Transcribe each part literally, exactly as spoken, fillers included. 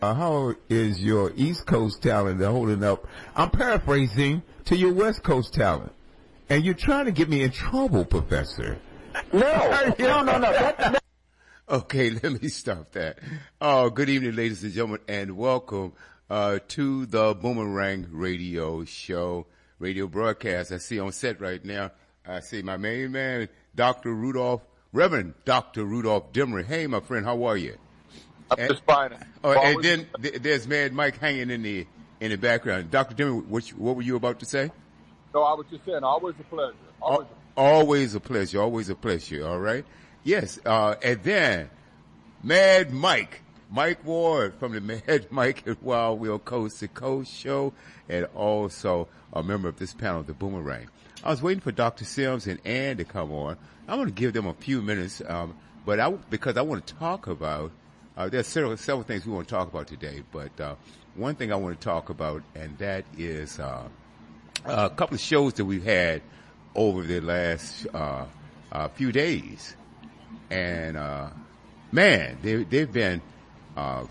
Uh, how is your East Coast talent holding up? I'm paraphrasing to your West Coast talent. And you're trying to get me in trouble, Professor. No, no, no, no. That, that. Okay, let me stop that. Oh, good evening, ladies and gentlemen, and welcome uh, to the Boomerang Radio Show, radio broadcast. I see on set right now, I see my main man, Doctor Rudolph, Reverend Doctor Rudolph Demery. Hey, my friend, how are you? I'm and, just fine. Oh, and then th- there's Mad Mike hanging in the in the background. Doctor Demery, what, what were you about to say? No, I was just saying, always a pleasure. Always, always a pleasure. Always a pleasure. All right. Yes. Uh, and then Mad Mike, Mike Ward from the Mad Mike and Wild Wheel Coast to Coast show, and also a member of this panel, the Boomerang. I was waiting for Doctor Sims and Ann to come on. I'm going to give them a few minutes, um, but I because I want to talk about. Uh, there's several several things we want to talk about today, but uh, one thing I want to talk about, and that is. Uh, Uh, a couple of shows that we've had over the last uh, uh, few days, and uh, man, they, they've been uh,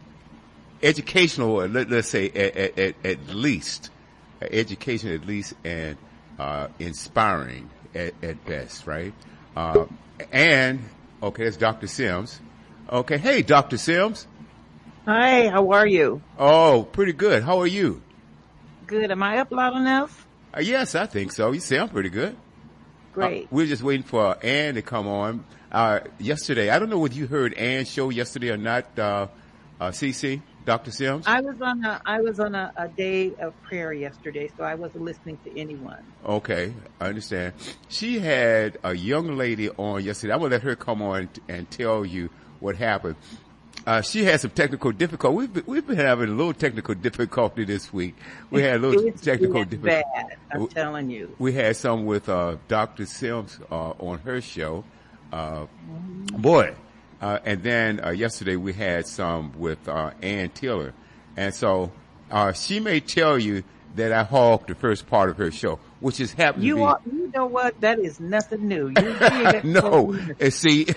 educational. Let, let's say at, at, at least uh, education, at least, and uh, inspiring at, at best, right? Uh, and okay, that's Doctor Sims. Okay, hey, Doctor Sims. Hi, how are you? Oh, pretty good. How are you? Good. Am I up loud enough? Uh, yes, I think so. You sound pretty good. Great. Uh, we're just waiting for Ann to come on. Uh, yesterday, I don't know whether you heard Ann's show yesterday or not, uh, uh, C C, Doctor Sims? I was on a, I was on a, a day of prayer yesterday, so I wasn't listening to anyone. Okay, I understand. She had a young lady on yesterday. I'm going to let her come on and tell you what happened. Uh, she had some technical difficulty. We've been, we've been having a little technical difficulty this week. We had a little it's, technical it's difficulty. bad, I'm telling you. We had some with, uh, Doctor Sims, uh, on her show. Uh, boy. Uh, and then, uh, yesterday we had some with, uh, Ann Tiller. And so, uh, she may tell you that I hogged the first part of her show, which is happening you to be. Are, you know what? That is nothing new. You no. And see.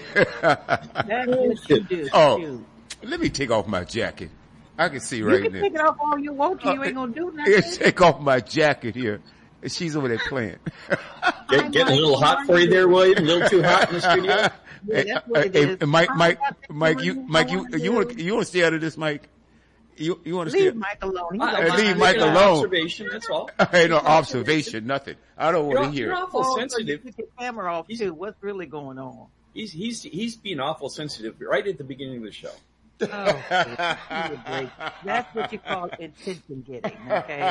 That is what you do. Oh. You. Let me take off my jacket. I can see right now. You can there. take it off all you want to. You uh, ain't gonna do nothing. Take off my jacket here. She's over there playing. Get, getting a little hot for you there, William? A little too hot in the studio? Yeah, that's what it hey, is. Mike, Mike, Mike, you, Mike, you, you want, you want to stay out of this, Mike? You, you want to leave stay? Mike alone. He's I, uh, leave Mike alone. Observation, that's all. Ain't no observation, nothing. I don't want to hear. You're awful oh, sensitive. So you your camera off too. What's really going on? He's he's he's being awful sensitive right at the beginning of the show. Oh, that's what you call attention getting, okay?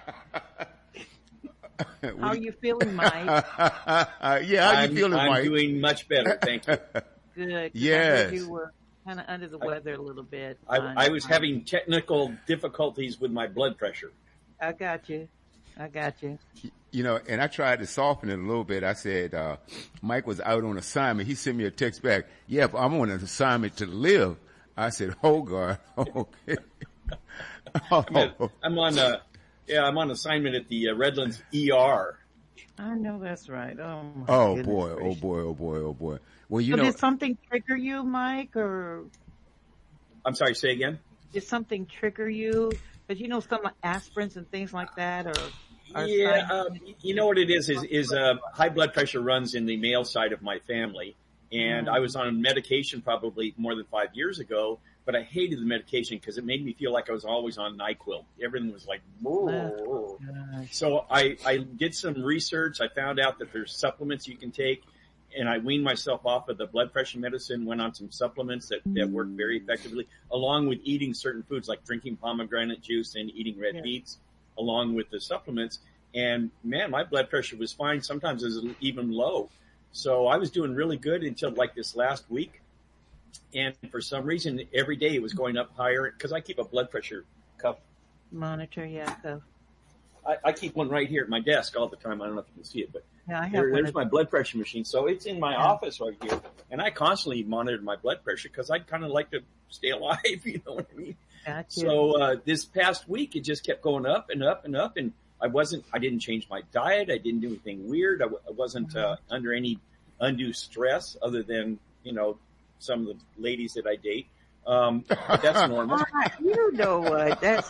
How are you feeling, Mike? yeah, how I'm, you feeling, I'm Mike? I'm doing much better, thank you. Good. Yes. I heard you were kind of under the weather a little bit. I, on, I was on, having technical difficulties with my blood pressure. I got you. I got you. You know, and I tried to soften it a little bit. I said, uh, Mike was out on assignment. He sent me a text back. Yeah, but I'm on an assignment to live. I said, oh God, okay. oh. I'm on, uh, yeah, I'm on assignment at the uh, Redlands E R. I know that's right. Oh, my oh boy, gracious. oh boy, oh boy, oh boy. Well, you so know, did something trigger you, Mike, or? I'm sorry, say again? Did something trigger you? Because you know some aspirins and things like that, or? or yeah, uh, you know what it is, is, is, uh, high blood pressure runs in the male side of my family. And mm. I was on medication probably more than five years ago, but I hated the medication because it made me feel like I was always on NyQuil. Everything was like, oh, so I, I did some research. I found out that there's supplements you can take, and I weaned myself off of the blood pressure medicine, went on some supplements that, that work very effectively, along with eating certain foods like drinking pomegranate juice and eating red yeah. beets, along with the supplements. And man, my blood pressure was fine. Sometimes it was even low. So I was doing really good until like this last week. And for some reason, every day it was going up higher because I keep a blood pressure cuff. Monitor, yeah. So. I, I keep one right here at my desk all the time. I don't know if you can see it, but yeah, I have there, one there's my blood pressure machine. So it's in my yeah. office right here. And I constantly monitor my blood pressure because I'd kind of like to stay alive, you know what I mean? Gotcha. So uh, this past week, it just kept going up and up and up. And I wasn't, I didn't change my diet. I didn't do anything weird. I, w- I wasn't uh, under any undue stress other than, you know, some of the ladies that I date. Um, but that's normal. Ah, you know what? That's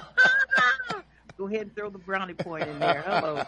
go ahead and throw the brownie point in there. Hello.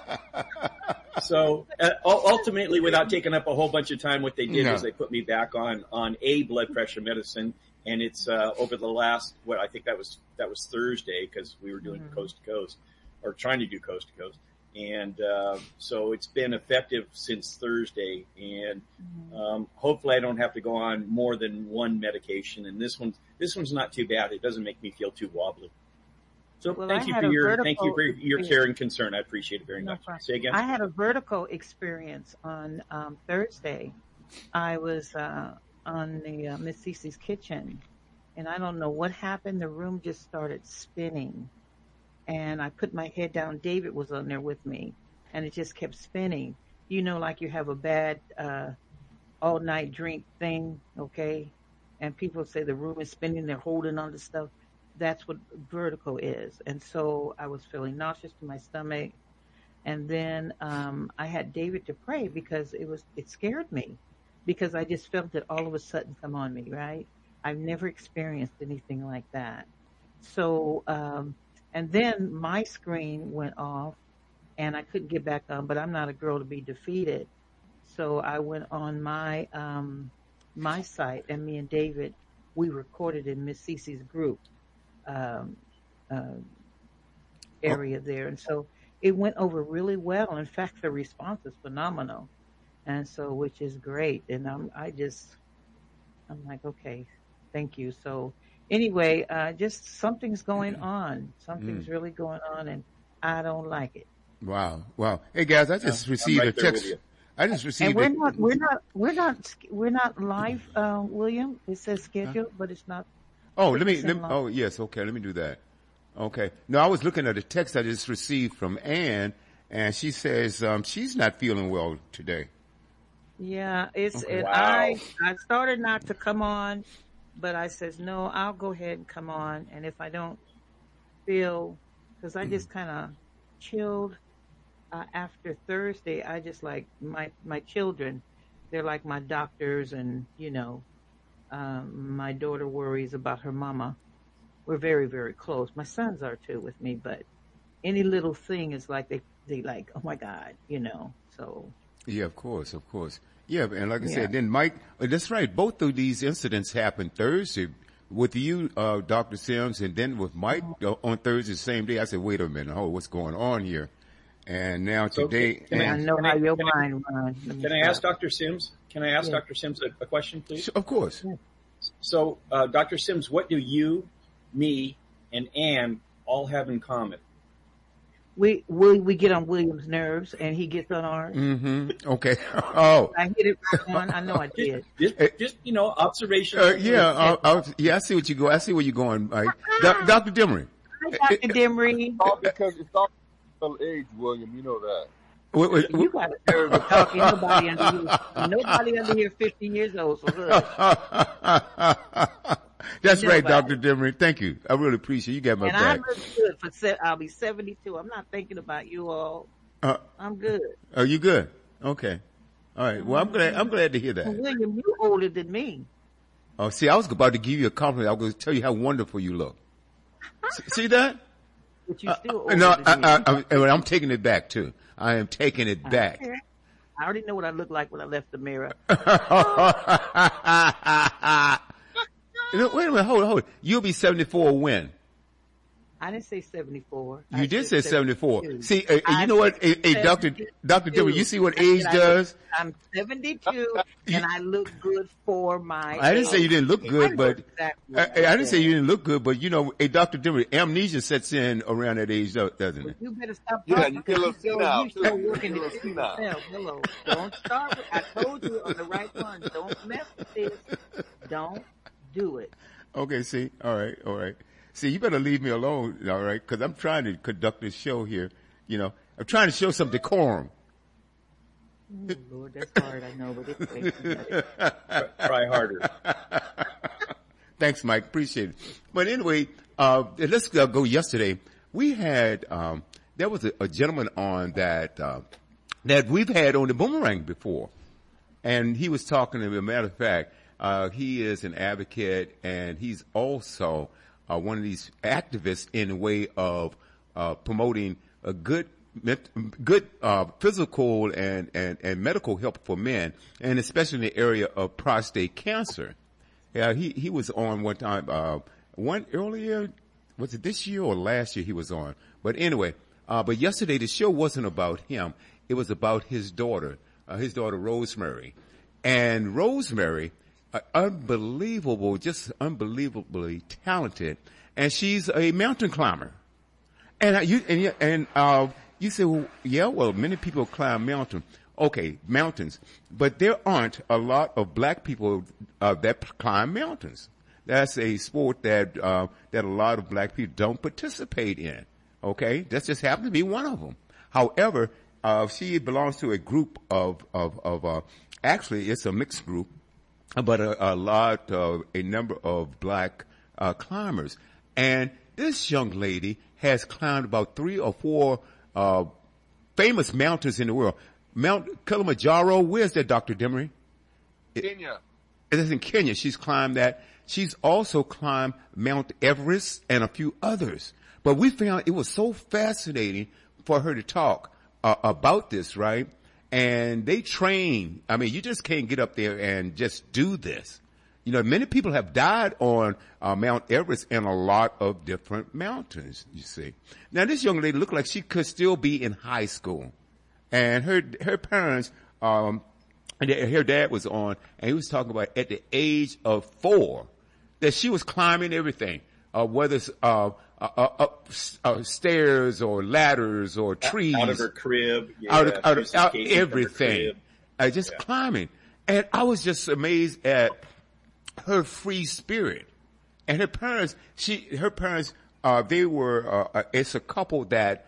So uh, ul- ultimately, without taking up a whole bunch of time, what they did No. is they put me back on on a blood pressure medicine, and it's uh, over the last what I think that was that was Thursday because we were doing Mhm. coast to coast or trying to do coast to coast, and uh, so it's been effective since Thursday, and um, hopefully I don't have to go on more than one medication. And this one's this one's not too bad. It doesn't make me feel too wobbly. So Well, thank I you had for a your vertical thank you for your experience. care and concern. I appreciate it very No much. problem. Say again. I had a vertical experience on um, Thursday. I was uh, on the uh, Miss Cece's kitchen, and I don't know what happened. The room just started spinning, and I put my head down. David was on there with me, and it just kept spinning. You know, like you have a bad uh, all-night drink thing, okay? And people say the room is spinning. They're holding on to stuff. That's what vertigo is. And so I was feeling nauseous to my stomach. And then um, I had David to pray because it was it scared me because I just felt it all of a sudden come on me, right? I've never experienced anything like that. So, um, and then my screen went off and I couldn't get back on, but I'm not a girl to be defeated. So I went on my um, my site, and me and David, we recorded in Miss Cece's group um, uh, area there, and so it went over really well. In fact, the response is phenomenal, and so which is great. And I'm I just I'm like, okay, thank you. So anyway, uh, just something's going on. Something's Mm. really going on, and I don't like it. Wow. Wow. Hey guys, I just I'm received right a there with text. you. I just And received we're a, not, we're not, we're not, we're not live, uh, William. It says scheduled, but it's not. oh, let me, it's let in me, live. oh yes, okay, let me do that. Okay. No, I was looking at a text I just received from Ann, and she says, um, she's not feeling well today. Yeah, it's, and Wow. I, I started not to come on, but I says, no, I'll go ahead and come on. And if I don't feel, cause I just kind of chilled, uh, after Thursday. I just like my, my children, they're like my doctors, and, you know, um, my daughter worries about her mama. We're very, very close. My sons are too with me, but any little thing is like they, they like, oh my God, you know, so. Yeah, of course, of course. Yeah, and like I Yeah. said, then Mike, uh, that's right. Both of these incidents happened Thursday with you, uh, Doctor Sims, and then with Mike uh, on Thursday, the same day. I said, wait a minute, oh, what's going on here? And now So, today, can I and, know Can how I- your can I- mind runs. Let me Can I ask stop. Doctor Sims? Can I ask Yeah. Doctor Sims a, a question, please? of course. So, uh, Doctor Sims, what do you, me, and Ann all have in common? We, we, we get on William's nerves and he gets on ours. Mm-hmm. Okay. Oh, I hit it right on. I know I did. Just, Eh. just you know, observation. uh, yeah, uh, uh, yeah, I see what you go. I see where you're going, Mike. Doc Doctor Demery. Hi, Doctor Demery. All because it's all middle age, William. You know that. Wait, wait, You got a nerve to talk. Ain't nobody under here. Nobody under here fifty years old. So hush. That's right, Nobody. Doctor Demery. Thank you. I really appreciate it. You got my And I back. look good for. Se- I'll be seventy-two. I'm not thinking about you all. Uh, I'm good. are you good? Okay. All right. Well, I'm glad. I'm glad to hear Well, that. William, you older than me. Oh, see, I was about to give you a compliment. I was going to tell you how wonderful you look. S- See that? But you still older No, than me. I, I, I, I'm taking it back too. I am taking it back. Okay. I already know what I look like when I left the mirror. You know, wait a minute, hold on, hold on. You'll be seventy-four when? I didn't say seventy-four. You I did say said seventy-four. seventy-two. See, uh, I you know what? Hey, said hey, Doctor seventy-two. Doctor Dimmer, you see what age I said I does? look- I'm seventy-two and I look good for my I didn't say you didn't look age. good, I know but exactly I, what I didn't say said. you didn't look good, but you know, hey, Doctor Dimmer, amnesia sets in around that age, do- doesn't it? You better stop Yeah, talking. you get a little because you senile, still- you still too. working You it get a out little senile. yourself. Hello. Don't start with, I told you on the right one. Don't mess with this. Don't do it. Okay, see, all right, all right. See, you better leave me alone, all right, because I'm trying to conduct this show here. You know, I'm trying to show some decorum. Oh, Lord, that's hard. I know, but it's Try harder. Thanks, Mike. Appreciate it. But anyway, uh, let's go go yesterday. We had, um, there was a, a gentleman on that, uh, that we've had on the Boomerang before. And he was talking to me, a matter of fact, Uh, he is an advocate, and he's also uh, one of these activists in the way of uh, promoting a good good uh, physical and, and, and medical help for men, and especially in the area of prostate cancer. Yeah, he, he was on one time, uh, one earlier, was it this year or last year he was on? But anyway, uh, but yesterday the show wasn't about him. It was about his daughter, uh, his daughter Rosemary. And Rosemary, uh, unbelievable, just unbelievably talented. And she's a mountain climber. And uh, you, and, and, uh, you say, well, yeah, well, many people climb mountains. Okay, mountains. But there aren't a lot of black people uh, that climb mountains. That's a sport that uh, that a lot of black people don't participate in. Okay? That just happens to be one of them. However, uh, she belongs to a group of, of, of uh, actually, it's a mixed group, but a, a lot of, a number of black uh, climbers. And this young lady has climbed about three or four uh famous mountains in the world. Mount Kilimanjaro, where's that, Doctor Demery? Kenya. It is in Kenya. She's climbed that. She's also climbed Mount Everest and a few others. But we found it was so fascinating for her to talk uh, about this, right? And they train. I mean, you just can't get up there and just do this. You know, many people have died on uh, Mount Everest and a lot of different mountains, you see. Now, this young lady looked like she could still be in high school. And her her parents, um, and her dad was on, and he was talking about at the age of four that she was climbing everything, uh, whether it's uh, uh, up uh, stairs or ladders or trees. Out of her crib. Yeah, out of, out of out everything. Uh, just yeah. climbing. And I was just amazed at her free spirit. And her parents, she, her parents, uh, they were, uh, it's a couple that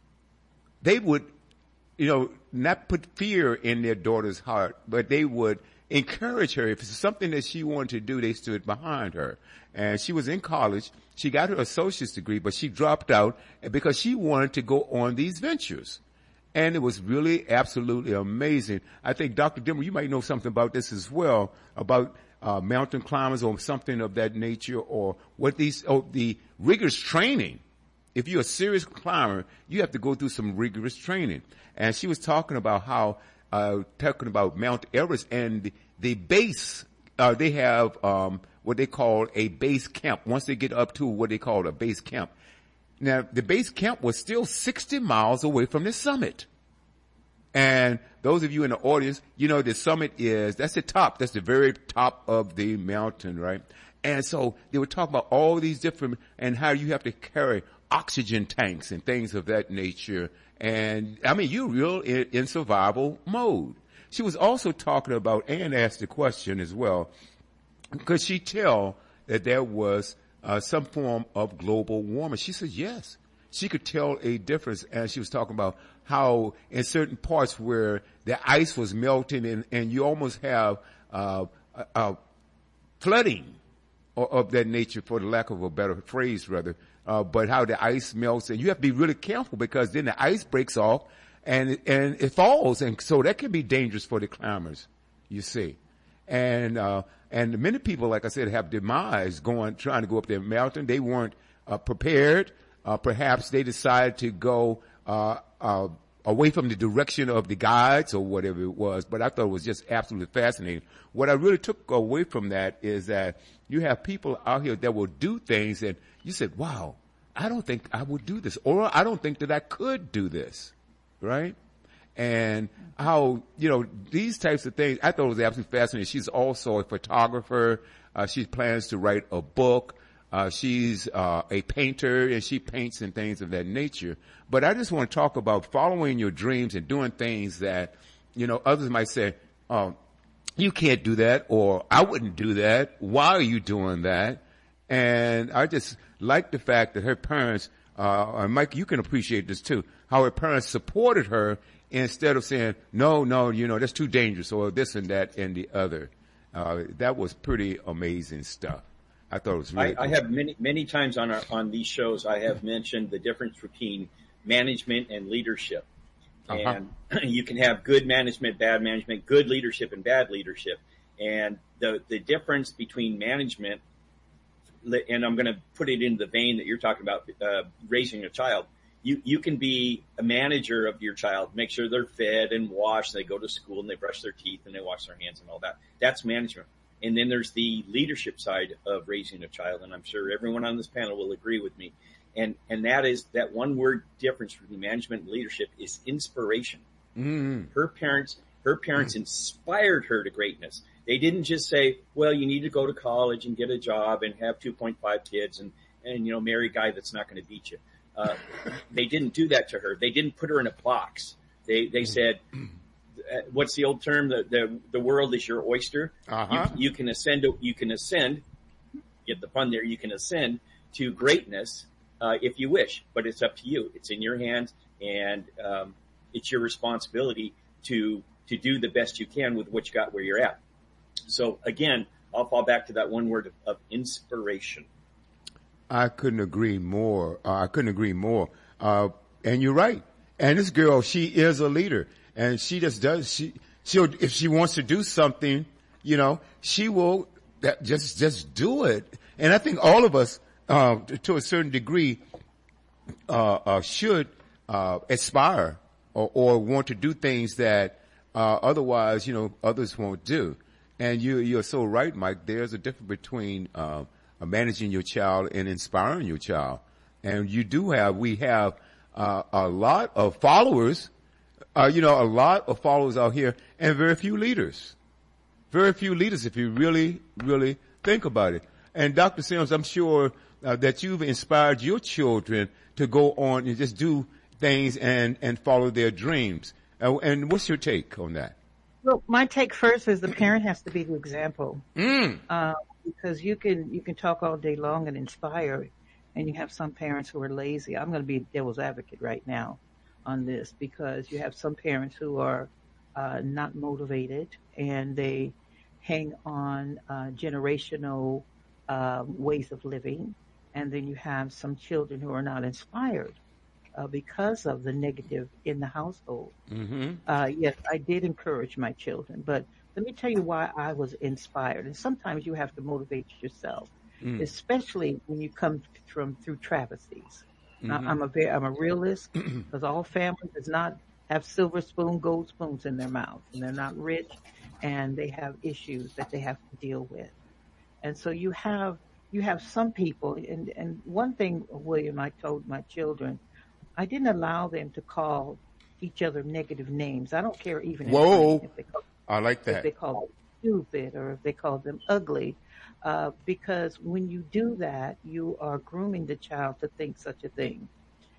they would, you know, not put fear in their daughter's heart, but they would encourage her. If it's something that she wanted to do, they stood behind her. And she was in college. She got her associate's degree, but she dropped out because she wanted to go on these ventures. And it was really absolutely amazing. I think, Doctor Dimmer, you might know something about this as well, about Uh, mountain climbers or something of that nature, or what these, oh, the rigorous training. If you're a serious climber, you have to go through some rigorous training. And she was talking about how, uh, talking about Mount Everest and the, the base, uh, they have, um, what they call a base camp. Once they get up to what they call a base camp. Now, the base camp was still sixty miles away from the summit. And those of you in the audience, you know, the summit is, that's the top. That's the very top of the mountain, right? And so they were talking about all these different, and how you have to carry oxygen tanks and things of that nature. And I mean, you're real in, in survival mode. She was also talking about, and asked the question as well, could she tell that there was uh, some form of global warming? She said yes. She could tell a difference, and she was talking about how in certain parts where the ice was melting and, and you almost have uh, uh, flooding or, of that nature, for the lack of a better phrase, rather, uh, but how the ice melts, and you have to be really careful because then the ice breaks off and and it falls, and so that can be dangerous for the climbers, you see. And uh, and many people, like I said, have demise going trying to go up the mountain. They weren't uh, prepared. Uh, perhaps they decided to go uh, uh, away from the direction of the guides or whatever it was. But I thought it was just absolutely fascinating. What I really took away from that is that you have people out here that will do things and you said, wow, I don't think I would do this, or I don't think that I could do this, right? And how, you know, these types of things, I thought it was absolutely fascinating. She's also a photographer. Uh, she plans to write a book. Uh, she's uh, a painter, and she paints and things of that nature. But I just want to talk about following your dreams and doing things that, you know, others might say, oh, you can't do that, or I wouldn't do that. Why are you doing that? And I just like the fact that her parents, uh, and Mike, you can appreciate this too, how her parents supported her instead of saying, no, no, you know, that's too dangerous, or this and that and the other. Uh, that was pretty amazing stuff. I thought it was really I, cool. I have many, many times on our, on these shows, I have mentioned the difference between management and leadership. Uh-huh. And you can have good management, bad management, good leadership, and bad leadership. And the, the difference between management, and I'm going to put it in the vein that you're talking about, uh, raising a child. You, you can be a manager of your child, make sure they're fed and washed, they go to school and they brush their teeth and they wash their hands and all that. That's management. And then there's the leadership side of raising a child. And I'm sure everyone on this panel will agree with me. And, and that is that one word difference between management and leadership is inspiration. Mm. Her parents, her parents mm. inspired her to greatness. They didn't just say, well, you need to go to college and get a job and have two point five kids and, and, you know, marry a guy that's not going to beat you. Uh, they didn't do that to her. They didn't put her in a box. They, they said, uh, what's the old term? The, the, the world is your oyster. Uh-huh. You, you can ascend, you can ascend, get the pun there, you can ascend to greatness, uh, if you wish, but it's up to you. It's in your hands, and, um, it's your responsibility to, to do the best you can with what you got where you're at. So again, I'll fall back to that one word of, of inspiration. I couldn't agree more. Uh, I couldn't agree more. Uh, and you're right. And this girl, she is a leader, and she just does, she, she'll, if she wants to do something, you know, she will that, just, just do it. And I think all of us, uh, to a certain degree, uh, uh, should, uh, aspire or, or want to do things that, uh, otherwise, you know, others won't do. And you, you're so right, Mike. There's a difference between, uh, managing your child and inspiring your child. And you do have, we have, uh, a lot of followers, uh, you know, a lot of followers out here and very few leaders. Very few leaders if you really, really think about it. And Doctor Sims, I'm sure uh, that you've inspired your children to go on and just do things and, and follow their dreams. Uh, and what's your take on that? Well, my take first is the parent has to be the example. Mm. Uh, because you can, you can talk all day long and inspire, and you have some parents who are lazy. I'm going to be devil's advocate right now on this, because you have some parents who are, uh, not motivated, and they hang on, uh, generational, uh, ways of living. And then you have some children who are not inspired, uh, because of the negative in the household. Mm-hmm. Uh, yes, I did encourage my children, but let me tell you why I was inspired. And sometimes you have to motivate yourself, mm. especially when you come from through travesties. Mm-hmm. I, I'm a very, I'm a realist, because all family does not have silver spoon, gold spoons in their mouth, and they're not rich, and they have issues that they have to deal with. And so you have, you have some people, and, and one thing, William, I told my children, I didn't allow them to call each other negative names. I don't care even Whoa. if they call I like that. If they call them stupid or if they call them ugly, uh, because when you do that, you are grooming the child to think such a thing.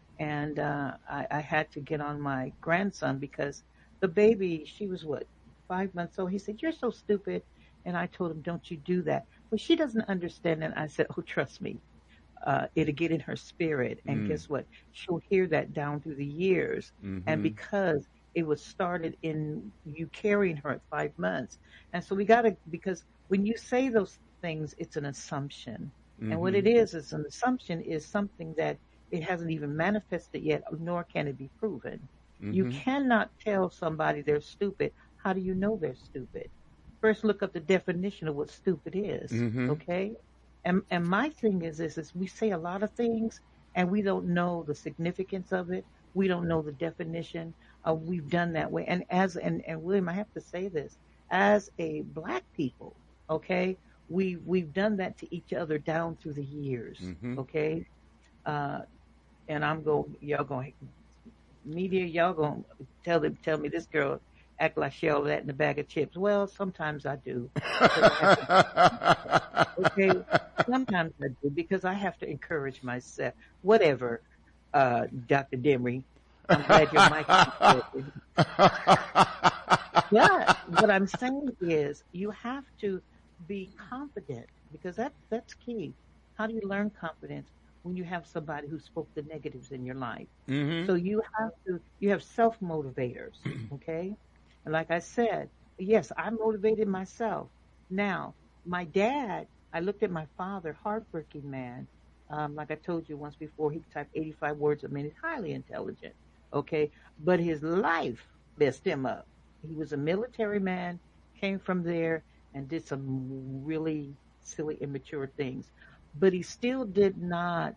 And uh, I, I had to get on my grandson, because the baby, she was what, five months old. He said, "You're so stupid." And I told him, "Don't you do that." But she doesn't understand. And I said, "Oh, trust me, uh, it'll get in her spirit." And Mm. guess what? She'll hear that down through the years. Mm-hmm. And because it was started in you carrying her at five months. And so we got to, because when you say those things, it's an assumption. Mm-hmm. And what it is, is an assumption is something that it hasn't even manifested yet, nor can it be proven. Mm-hmm. You cannot tell somebody they're stupid. How do you know they're stupid? First, look up the definition of what stupid is. Mm-hmm. Okay. And, and my thing is this, is we say a lot of things and we don't know the significance of it. We don't know the definition. Uh, we've done that way. And as, and, and William, I have to say this, as a black people, okay, we, we've done that to each other down through the years. Mm-hmm. Okay. Uh, and I'm going, y'all going, media, y'all going to tell them, tell me this girl act like she all that in a bag of chips. Well, sometimes I do. I to, okay. Sometimes I do, because I have to encourage myself. Whatever, uh, Doctor Demery. I'm glad your mic is But what I'm saying is you have to be confident, because that, that's key. How do you learn confidence? When you have somebody who spoke the negatives in your life. Mm-hmm. So you have to, you have self-motivators, okay? And like I said, yes, I motivated myself. Now, my dad, I looked at my father, hardworking man. Um, like I told you once before, he typed eighty-five words a minute, highly intelligent, okay? But his life messed him up. He was a military man, came from there, and did some really silly, immature things. But he still did not,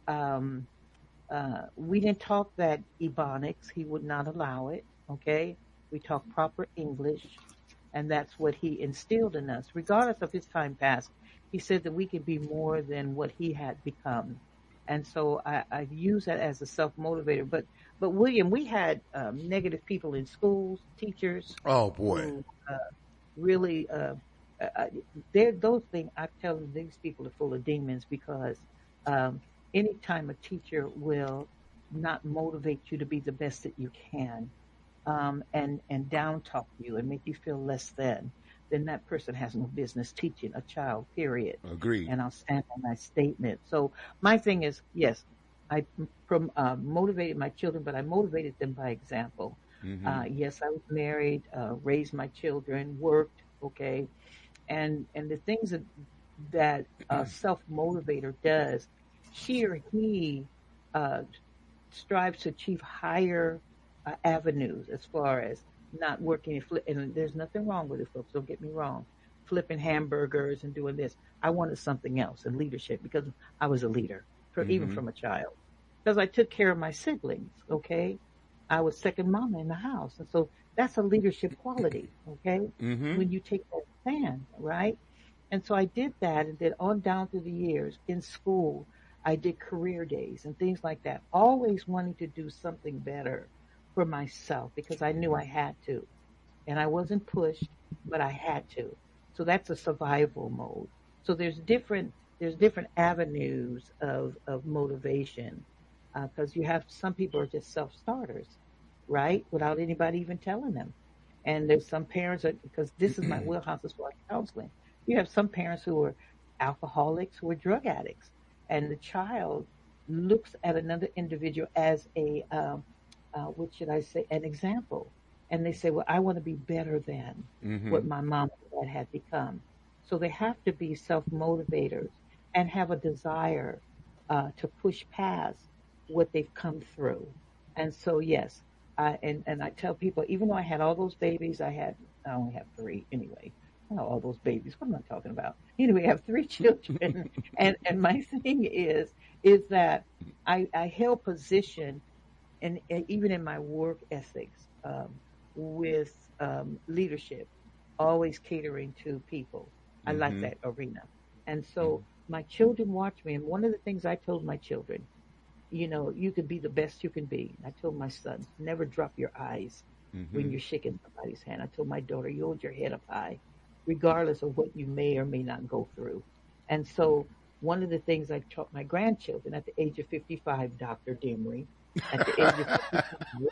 um, uh, we didn't talk that Ebonics. He would not allow it, okay? We talked proper English, and that's what he instilled in us. Regardless of his time past, he said that we could be more than what he had become. And so I, I use that as a self-motivator. But, but William, we had um, negative people in schools, teachers. Oh, boy. Who, uh, really, uh, uh, they're, those things, I tell them these people are full of demons because um, anytime a teacher will not motivate you to be the best that you can um, and, and down talk you and make you feel less than, then that person has no business teaching a child, period. Agreed. And I'll stand on my statement. So my thing is, yes, I prom, uh, motivated my children, but I motivated them by example. Mm-hmm. Uh, yes, I was married, uh, raised my children, worked, okay. And, and the things that, that a self-motivator does, she or he uh, strives to achieve higher uh, avenues as far as not working and flip, and there's nothing wrong with it, folks. Don't get me wrong. Flipping hamburgers and doing this. I wanted something else in leadership because I was a leader, for, mm-hmm. even from a child. Because I took care of my siblings, okay? I was second mama in the house. And so that's a leadership quality, okay? Mm-hmm. When you take that stand, right? And so I did that, and then on down through the years in school, I did career days and things like that, always wanting to do something better for myself because I knew I had to. And I wasn't pushed, but I had to. So that's a survival mode. So there's different, there's different avenues of, of motivation because uh, you have some people are just self-starters, right? Without anybody even telling them. And there's some parents that, because this is my wheelhouse as far as counseling, you have some parents who are alcoholics, who are drug addicts. And the child looks at another individual as a, um, Uh, what should I say, an example. And they say, well, I want to be better than mm-hmm. what my mom and dad had become. So they have to be self-motivators and have a desire uh, to push past what they've come through. And so, yes, I, and, and I tell people, even though I had all those babies, I had, I only have three anyway. Oh, all those babies, what am I talking about? Anyway, I have three children. and, and my thing is, is that I, I held position and even in my work ethics, um, with um, leadership, always catering to people. I mm-hmm. like that arena. And so mm-hmm. my children watch me. And one of the things I told my children, you know, you can be the best you can be. I told my son, never drop your eyes mm-hmm. when you're shaking somebody's hand. I told my daughter, you hold your head up high, regardless of what you may or may not go through. And so one of the things I taught my grandchildren at the age of fifty-five, Doctor Demery, at the age of fifty-five,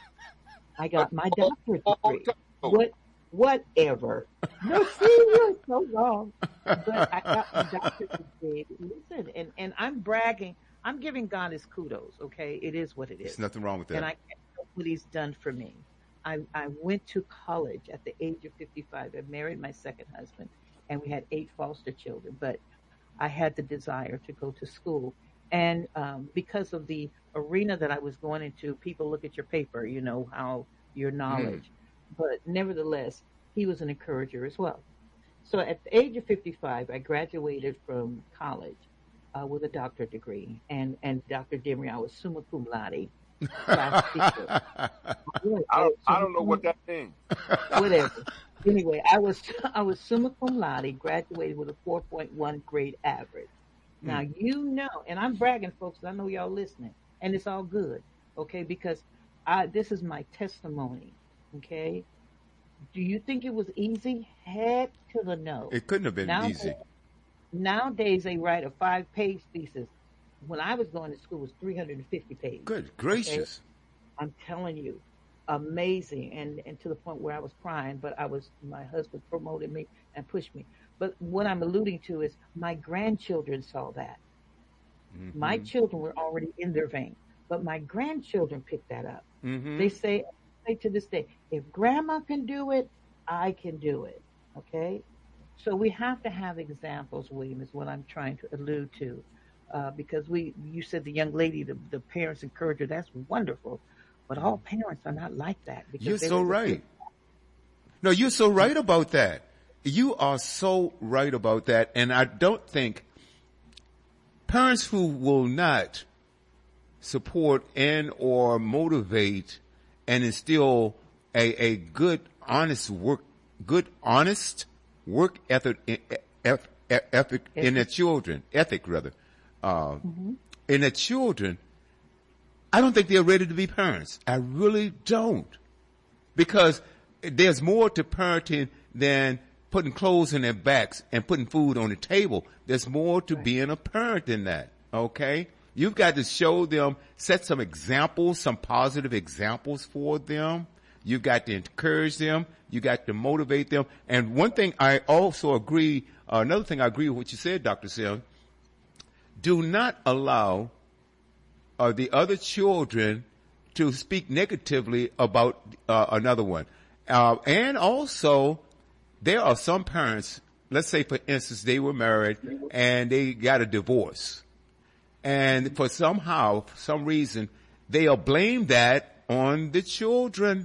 I got my doctorate degree. What, whatever. No, see, you're so wrong. But I got my doctorate degree. Listen, and, and I'm bragging. I'm giving God his kudos, okay? It is what it is. There's nothing wrong with that. And I can't know what he's done for me. I, I went to college at the age of fifty-five. I married my second husband, and we had eight foster children. But I had the desire to go to school. And um, because of the arena that I was going into, people look at your paper, you know, how your knowledge. Mm. But nevertheless, he was an encourager as well. So at the age of fifty-five, I graduated from college uh, with a doctorate degree. And, and Doctor Demery, I was summa cum laude. Class teacher. I don't, I don't know what that means. Whatever. Anyway, I was I was summa cum laude, graduated with a four point one grade average. Now, you know, and I'm bragging, folks, I know y'all listening, and it's all good, okay, because I, this is my testimony, okay? Do you think it was easy? Heck to the no. It couldn't have been nowadays, easy. Nowadays, they write a five-page thesis. When I was going to school, it was three hundred fifty pages. Good gracious. Okay? I'm telling you, amazing, and, and to the point where I was crying, but I was, my husband promoted me and pushed me. But what I'm alluding to is my grandchildren saw that. Mm-hmm. My children were already in their vein, but my grandchildren picked that up. Mm-hmm. They say, say to this day, if grandma can do it, I can do it. Okay? So we have to have examples, William, is what I'm trying to allude to. Uh, because we, you said the young lady, the, the parents encourage her. That's wonderful. But all parents are not like that. Because you're so right. No, you're so right about that. you are so right about that. And I don't think parents who will not support and or motivate and instill a, a good, honest work, good, honest work ethic, ethic, ethic in their children, ethic rather, uh, mm-hmm. in their children, I don't think they're ready to be parents. I really don't. Because there's more to parenting than putting clothes in their backs and putting food on the table. There's more to being a parent than that, okay? You've got to show them, set some examples, some positive examples for them. You've got to encourage them. You got to motivate them. And one thing I also agree, uh, another thing I agree with what you said, Doctor Sim, do not allow uh, the other children to speak negatively about uh, another one. Uh, and also, there are some parents, let's say for instance, they were married and they got a divorce. And for somehow, for some reason, they'll blame that on the children.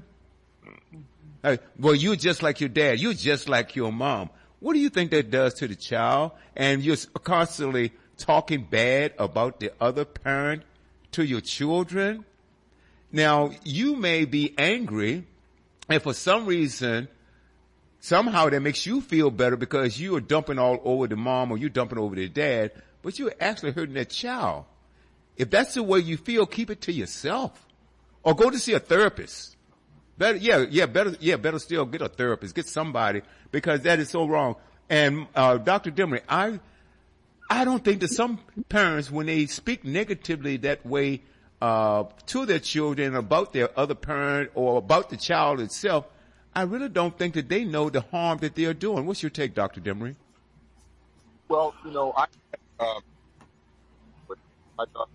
Uh, well, you're just like your dad. You're just like your mom. What do you think that does to the child? And you're constantly talking bad about the other parent to your children. Now, you may be angry, and for some reason, somehow that makes you feel better because you are dumping all over the mom or you're dumping over the dad, but you're actually hurting that child. If that's the way you feel, keep it to yourself. Or go to see a therapist. Better, yeah, yeah, better, yeah, better still get a therapist, get somebody, because that is so wrong. And, uh, Doctor Demery, I, I don't think that some parents, when they speak negatively that way, uh, to their children about their other parent or about the child itself, I really don't think that they know the harm that they are doing. What's your take, Doctor Demery? Well, you know, I, um, I thought,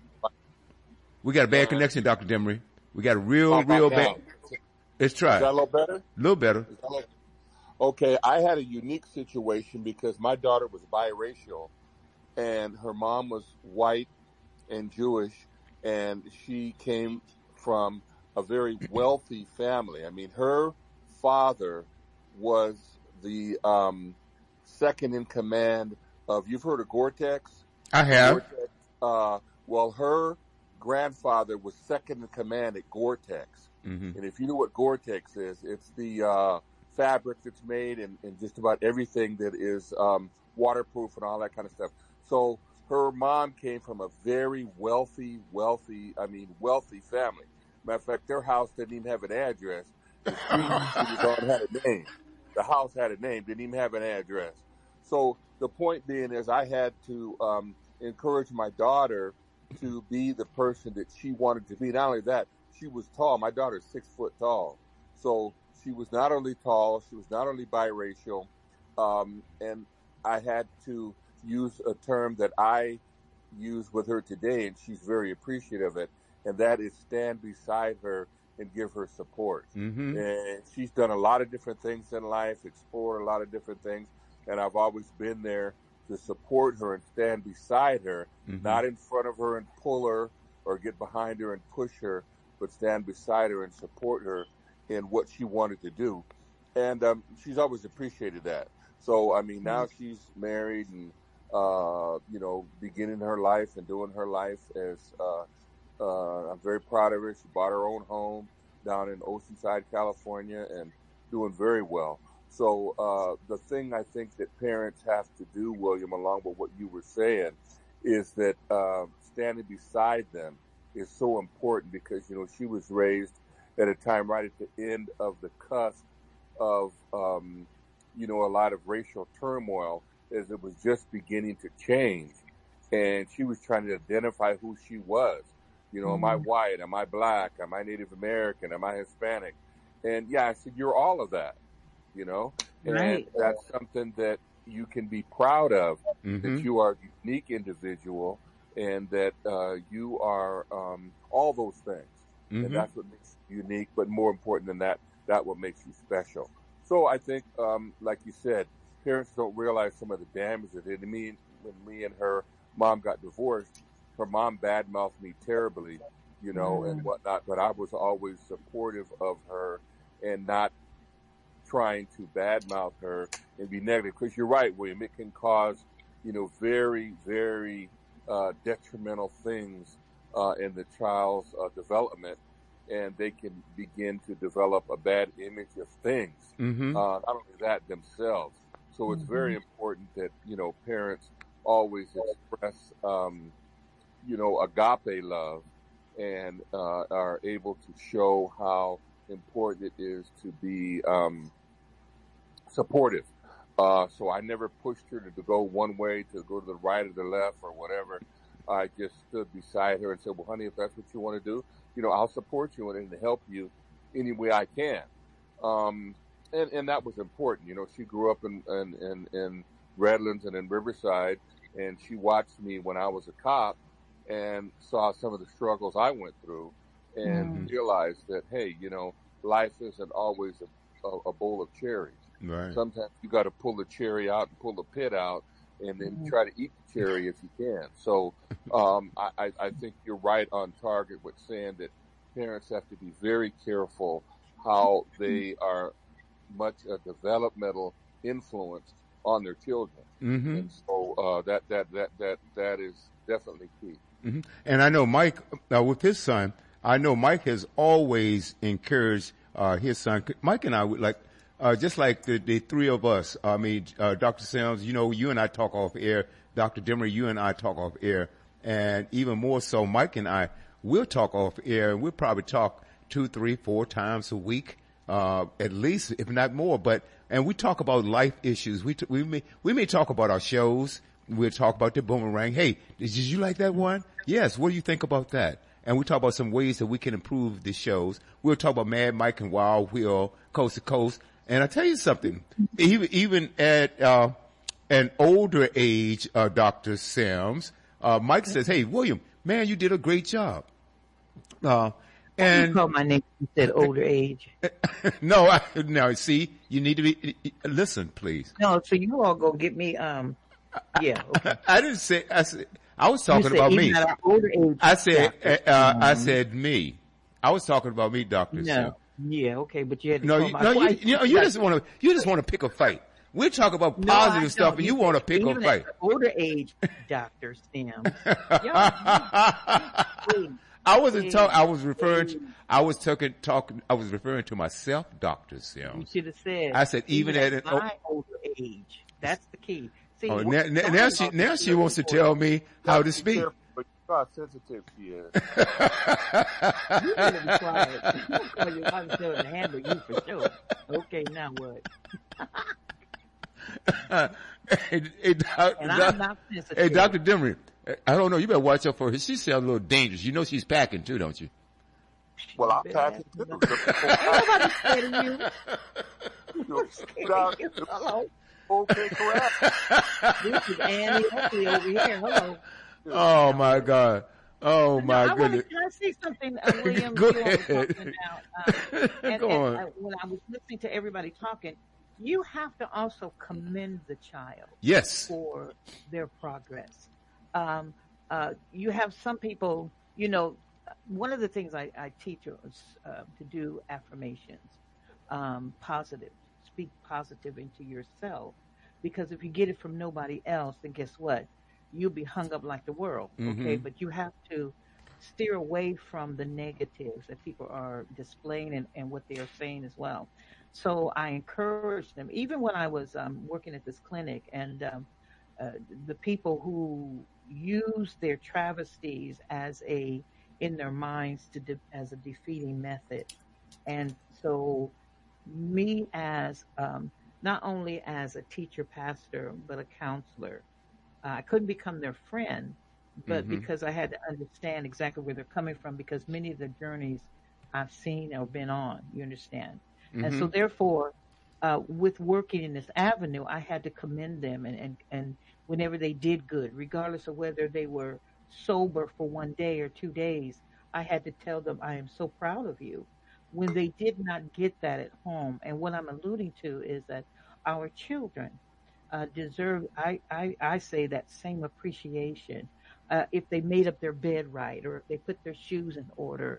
we got a bad connection, Doctor Demery. We got a real, real bad. Let's try. Is that a little better? A little better. Little... Okay, I had a unique situation because my daughter was biracial, and her mom was white and Jewish, and she came from a very wealthy family. I mean, her father was the um, second in command of, you've heard of Gore-Tex? I have. Gore-Tex, uh, well, her grandfather was second in command at Gore-Tex. Mm-hmm. And if you know what Gore-Tex is, it's the uh, fabric that's made in, in just about everything that is um, waterproof and all that kind of stuff. So her mom came from a very wealthy, wealthy, I mean, wealthy family. Matter of fact, their house didn't even have an address. The street she was on had a name. The house had a name, didn't even have an address. So the point being is I had to um, encourage my daughter to be the person that she wanted to be. Not only that, she was tall. My daughter's six foot tall. So she was not only tall, she was not only biracial, um, and I had to use a term that I use with her today, and she's very appreciative of it, and that is stand beside her and give her support. Mm-hmm. And she's done a lot of different things in life, explored a lot of different things, and I've always been there to support her and stand beside her, mm-hmm. not in front of her and pull her or get behind her and push her, but stand beside her and support her in what she wanted to do. And um, she's always appreciated that. So, I mean, now she's married and, uh, you know, beginning her life and doing her life as, uh, uh, I'm very proud of her. She bought her own home down in Oceanside, California, and doing very well. So uh, the thing I think that parents have to do, William, along with what you were saying, is that uh, standing beside them is so important because, you know, she was raised at a time right at the end of the cusp of, um, you know, a lot of racial turmoil as it was just beginning to change. And she was trying to identify who she was. You know, mm-hmm. am I white? Am I black? Am I Native American? Am I Hispanic? And yeah, I said, you're all of that, you know, and right. that's something that you can be proud of, mm-hmm. that you are a unique individual and that uh, you are um, all those things. Mm-hmm. And that's what makes you unique, but more important than that, that's what makes you special. So I think, um, like you said, parents don't realize some of the damage that it did. Me, when me and her mom got divorced, her mom badmouthed me terribly, you know, mm. and whatnot, but I was always supportive of her and not trying to badmouth her and be negative. Because you're right, William, it can cause, you know, very, very uh, detrimental things uh, in the child's uh, development, and they can begin to develop a bad image of things. Mm-hmm. Uh, not only that, themselves. So it's very important that, you know, parents always express, um, you know, agape love, and uh, are able to show how important it is to be um, supportive. Uh, so I never pushed her to, to go one way, to go to the right or the left or whatever. I just stood beside her and said, well, honey, if that's what you want to do, you know, I'll support you and, and help you any way I can. Um, and, and that was important. You know, she grew up in, in, in, in Redlands and in Riverside, and she watched me when I was a cop and saw some of the struggles I went through, and mm. realized that, hey, you know, life isn't always a, a, a bowl of cherries. Right. Sometimes you got to pull the cherry out and pull the pit out, and then mm. try to eat the cherry if you can. So um, I, I think you're right on target with saying that parents have to be very careful how they are much a developmental influence on their children. Mm-hmm. And so uh, that, that, that, that, that is definitely key. Mm-hmm. And I know Mike, uh, with his son, I know Mike has always encouraged uh, his son. Mike and I would like, uh, just like the, the three of us, I mean, uh, Doctor Sims, you know, you and I talk off air. Doctor Demery, you and I talk off air. And even more so, Mike and I, we'll talk off air, and we'll probably talk two, three, four times a week, uh, at least, if not more. But, and we talk about life issues. We, t- we may, we may talk about our shows. We'll talk about the boomerang. Hey, did you like that one? Yes. What do you think about that? And we talk about some ways that we can improve the shows. We'll talk about Mad Mike and Wild Will, Coast to Coast. And I tell you something, even, even at, uh, an older age, uh, Doctor Sims, uh, Mike says, hey, William, man, you did a great job. Uh, and you call my name, you said older age. no, I, no, see, you need to be, listen, please. No, so you all go get me, um, yeah. Okay. I, I didn't say, I said, I was talking about me. At our older age, I said, yeah. uh, I said me. I was talking about me, Doctor No. Sims. Yeah, okay, but you had to No, call you, my no, you, wife. you, know, you just want to, you just want to pick a fight. We're talking about No, positive I stuff, don't. and you want to pick a Even fight. at older age, Doctor Sims. Y'all, I wasn't talking. I was referring to. I was talking. Talking. I was referring to myself, Doctor you Sims. should have said. I said even, even at, at an, my older age. That's the key. See, oh, what- now, now, now she now she wants to tell me how to speak. But you know how sensitive she is. You better be quiet. I'm calling you I'm telling to handle you for sure. Okay, now what? hey, hey, doc, And doc, I'm not sensitive. hey, Doctor Demery, I don't know. You better watch out for her. She sounds a little dangerous. You know she's packing too, don't you? Well, I'm packing too. Nobody's scared of you. You're scared of you. Hello. Okay, correct. This is Annie Oakley over here. Hello. Oh my God. Oh my no, I goodness. wanted, can I say something, uh, William? Go you all were ahead. talking about, um, and, Go and, on. uh, when I was listening to everybody talking, you have to also commend the child Yes. for their progress. Um, uh, you have some people, you know, one of the things I, I teach is uh, to do affirmations, um, positive, speak positive into yourself, because if you get it from nobody else, then guess what? You'll be hung up like the world, okay? Mm-hmm. But you have to steer away from the negatives that people are displaying and, and what they are saying as well. So I encourage them, even when I was um, working at this clinic, and um, uh, the people who use their travesties as a in their minds to de- as a defeating method, and so me as um, not only as a teacher, pastor, but a counselor. Uh, I couldn't become their friend, but Mm-hmm. because I had to understand exactly where they're coming from, because many of the journeys I've seen or been on, you understand. Mm-hmm. And so therefore, uh, with working in this avenue, I had to commend them, and, and, and whenever they did good, regardless of whether they were sober for one day or two days, I had to tell them, I am so proud of you. When they did not get that at home, and what I'm alluding to is that our children, Uh, deserve, I, I, I say that same appreciation. Uh, if they made up their bed right, or if they put their shoes in order,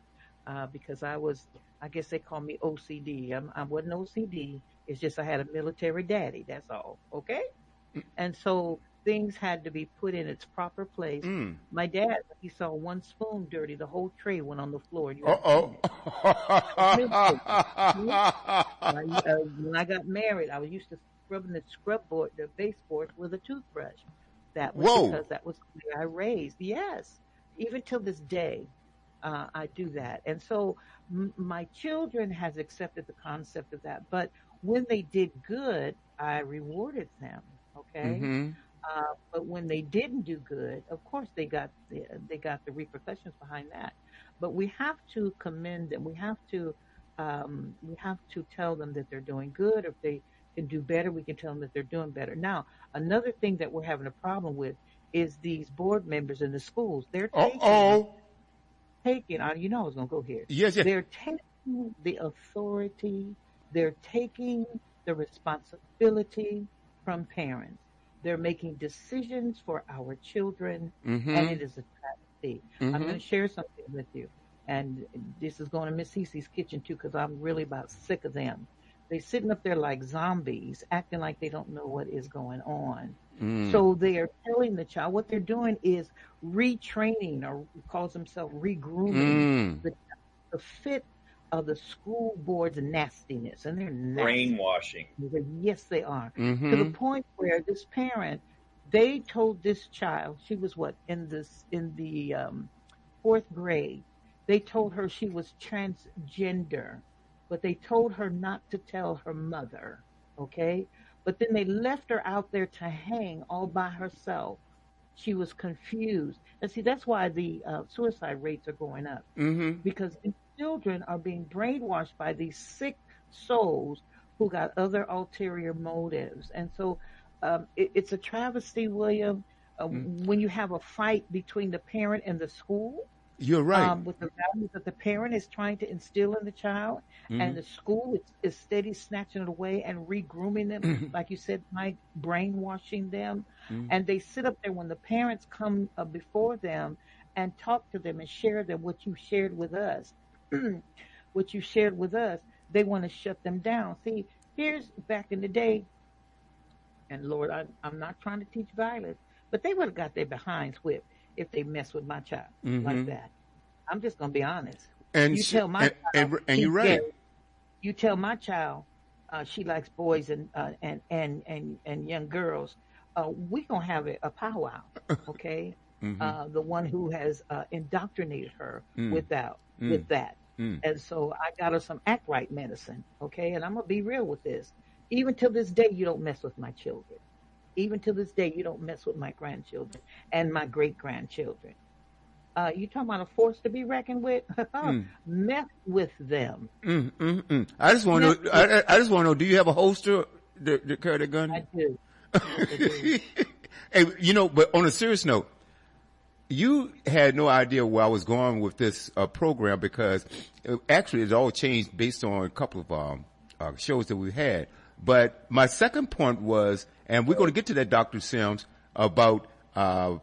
uh, because I was, I guess they call me O C D. I'm, I wasn't O C D. It's just I had a military daddy. That's all. Okay. And so things had to be put in its proper place. Mm. My dad, he saw one spoon dirty, the whole tray went on the floor. You Uh oh. I, uh, when I got married, I was used to scrubbing the scrub board, the baseboards with a toothbrush. That was Whoa. because that was the way I raised. Yes, even till this day, uh, I do that. And so m- my children has accepted the concept of that. But when they did good, I rewarded them. Okay. Mm-hmm. Uh, but when they didn't do good, of course they got the, they got the repercussions behind that. But we have to commend them. We have to um, we have to tell them that they're doing good. If they can do better, we can tell them that they're doing better. Now, another thing that we're having a problem with is these board members in the schools. They're taking, Uh-oh. taking. uh, You know I was going to go here. Yes, yes. They're taking the authority. They're taking the responsibility from parents. They're making decisions for our children, Mm-hmm. and it is a tragedy. Mm-hmm. I'm going to share something with you, and this is going to Miss Cece's kitchen too, because I'm really about sick of them. They're sitting up there like zombies, acting like they don't know what is going on. Mm. So they are telling the child what they're doing is retraining, or calls themselves regrooming Mm. the, the fit of the school board's nastiness, and they're nasty. Brainwashing. Yes, they are. Mm-hmm. To the point where this parent, they told this child, she was what, in this, in the um, fourth grade, they told her she was transgender, but they told her not to tell her mother, okay? But then they left her out there to hang all by herself. She was confused. And see, that's why the uh, suicide rates are going up, Mm-hmm. because these children are being brainwashed by these sick souls who got other ulterior motives. And so um, it, it's a travesty, William, uh, Mm. when you have a fight between the parent and the school, You're right. um, with the values that the parent is trying to instill in the child, Mhm. and the school is, is steady snatching it away and re-grooming them, like you said, Mike, brainwashing them. Mhm. And they sit up there when the parents come uh, before them and talk to them and share them what you shared with us, what you shared with us, they want to shut them down. See, here's back in the day, and Lord, I, I'm not trying to teach violence, but they would have got their behinds whipped if they mess with my child Mhm. like that. I'm just gonna be honest. And You sh- tell my and, child and, and she's you're right. gay. You tell my child uh, she likes boys and uh, and and and and young girls. Uh, we gonna have a, a powwow, okay? Mhm. Uh, the one who has uh, indoctrinated her Mm. without Mm. with that, Mm. and so I got her some act right medicine, okay? And I'm gonna be real with this. Even till this day, you don't mess with my children. Even to this day, you don't mess with my grandchildren and my great grandchildren. Uh, you talking about a force to be reckoned with? Mm. Mess with them. Mm, mm, mm. I just want to. Yes. I, I- I just want to know. Do you have a holster to, to carry the gun? I do. Yes, I do. Hey, you know, but on a serious note, you had no idea where I was going with this uh, program, because it, actually it all changed based on a couple of um, uh, shows that we had. But my second point was, and we're going to get to that, Doctor Sims, about uh,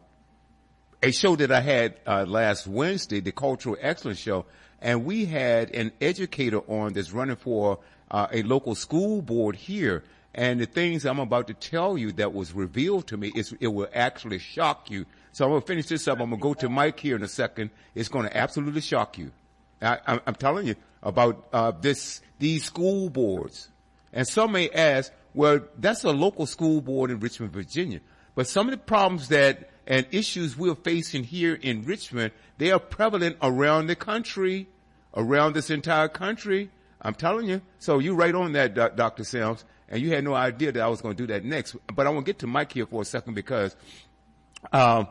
a show that I had uh, last Wednesday, the Cultural Excellence Show, and we had an educator on that's running for uh, a local school board here. And the things I'm about to tell you that was revealed to me, is, it will actually shock you. So I'm going to finish this up. I'm going to go to Mike here in a second. It's going to absolutely shock you. I, I'm, I'm telling you about uh, this these school boards. And some may ask, well, that's a local school board in Richmond, Virginia. But some of the problems that and issues we're facing here in Richmond, they are prevalent around the country, around this entire country. I'm telling you. So you right on that, Doctor Sims. And you had no idea that I was going to do that next. But I want to get to Mike here for a second, because um,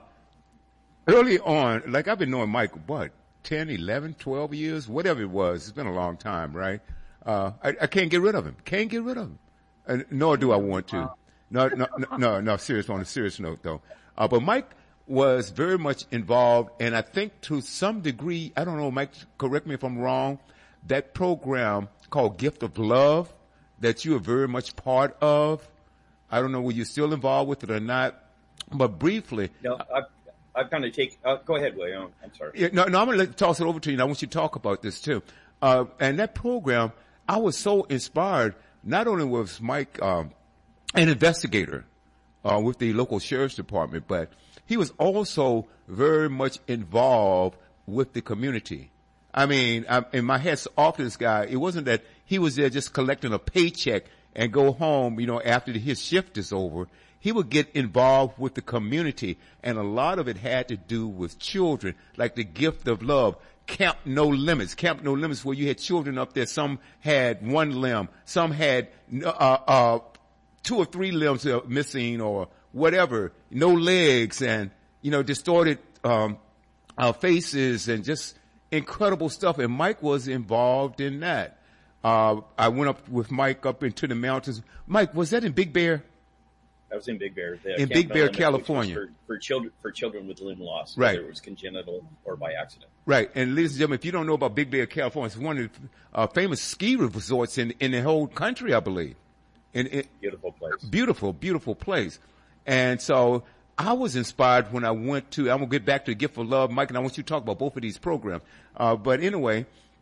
early on, like I've been knowing Mike, what, ten, eleven, twelve years, whatever it was. It's been a long time, right? Uh, I, I can't get rid of him. Can't get rid of him. Uh, nor do I want to. No, no, no, no, no, serious, on a serious note though. Uh, but Mike was very much involved, and I think to some degree, I don't know, Mike, correct me if I'm wrong, that program called Gift of Love that you are very much part of. I don't know whether you're still involved with it or not, but briefly. No, I've, I've kind of take. Uh, go ahead, William. I'm sorry. Yeah, no, no, I'm going to toss it over to you. And I want you to talk about this too. Uh, and that program, I was so inspired. Not only was Mike um, an investigator uh, with the local sheriff's department, but he was also very much involved with the community. I mean, I, in my head's office guy, it wasn't that he was there just collecting a paycheck and go home, you know, after his shift is over. He would get involved with the community, and a lot of it had to do with children, like the gift of love. Camp No Limits, Camp No Limits, where you had children up there. Some had one limb, some had uh, uh, two or three limbs missing, or whatever, no legs, and you know, distorted um, uh, faces, and just incredible stuff. And Mike was involved in that. Uh, I went up with Mike up into the mountains. Mike, was that in Big Bear? I was in Big Bear. The in Camp Big No Bear, Limits, California. For, for children, for children with limb loss, right. whether it was congenital or by accident. Right. And ladies and gentlemen, if you don't know about Big Bear, California, it's one of the uh, famous ski resorts in, in the whole country, I believe. And it, beautiful place. Beautiful, beautiful place. And so I was inspired when I went to, I'm going to get back to the Gift of Love, Mike, and I want you to talk about both of these programs. Uh, but anyway,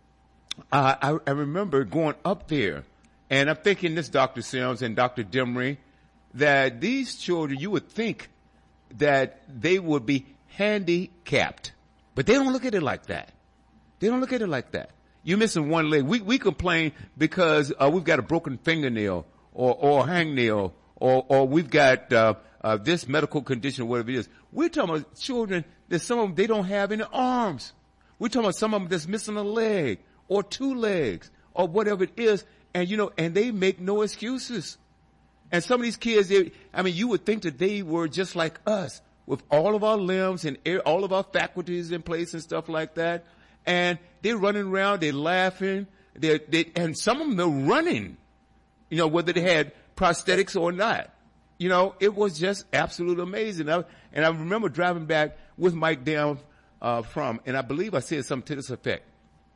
uh, I, I remember going up there, and I'm thinking this, Doctor Sims and Doctor Demery, that these children, you would think that they would be handicapped, but they don't look at it like that. They don't look at it like that. You're missing one leg. We, we complain because, uh, we've got a broken fingernail or, or hangnail or, or we've got, uh, uh, this medical condition or whatever it is. We're talking about children that some of them, they don't have any arms. We're talking about some of them that's missing a leg or two legs or whatever it is. And, you know, and they make no excuses. And some of these kids, they, I mean, you would think that they were just like us with all of our limbs and all of our faculties in place and stuff like that. And they're running around, they're laughing, they're, they, and some of them are running, you know, whether they had prosthetics or not. You know, it was just absolutely amazing. I, and I remember driving back with Mike down uh, from, and I believe I said something to this effect.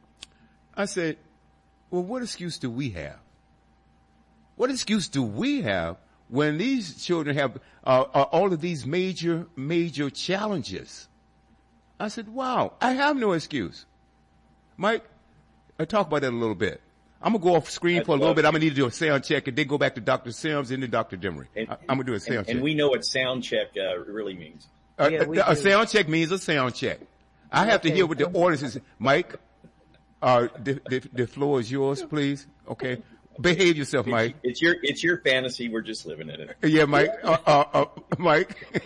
I said, well, what excuse do we have? What excuse do we have when these children have uh, uh, all of these major, major challenges? I said, wow, I have no excuse. Mike, I talk about that a little bit. I'm going to go off screen I'd for a little bit. to. I'm going to need to do a sound check and then go back to Doctor Sims and then Doctor Demery. And, I, I'm going to do a sound and, check. And we know what sound check uh, really means. Uh, Yeah, we a, a do. sound check means a sound check. I have to Okay. hear what the orders is. Mike, uh, the, the, the floor is yours, please. Okay. Behave yourself, Mike. It's your it's your fantasy. We're just living in it. Yeah, Mike. Uh, uh, uh, Mike.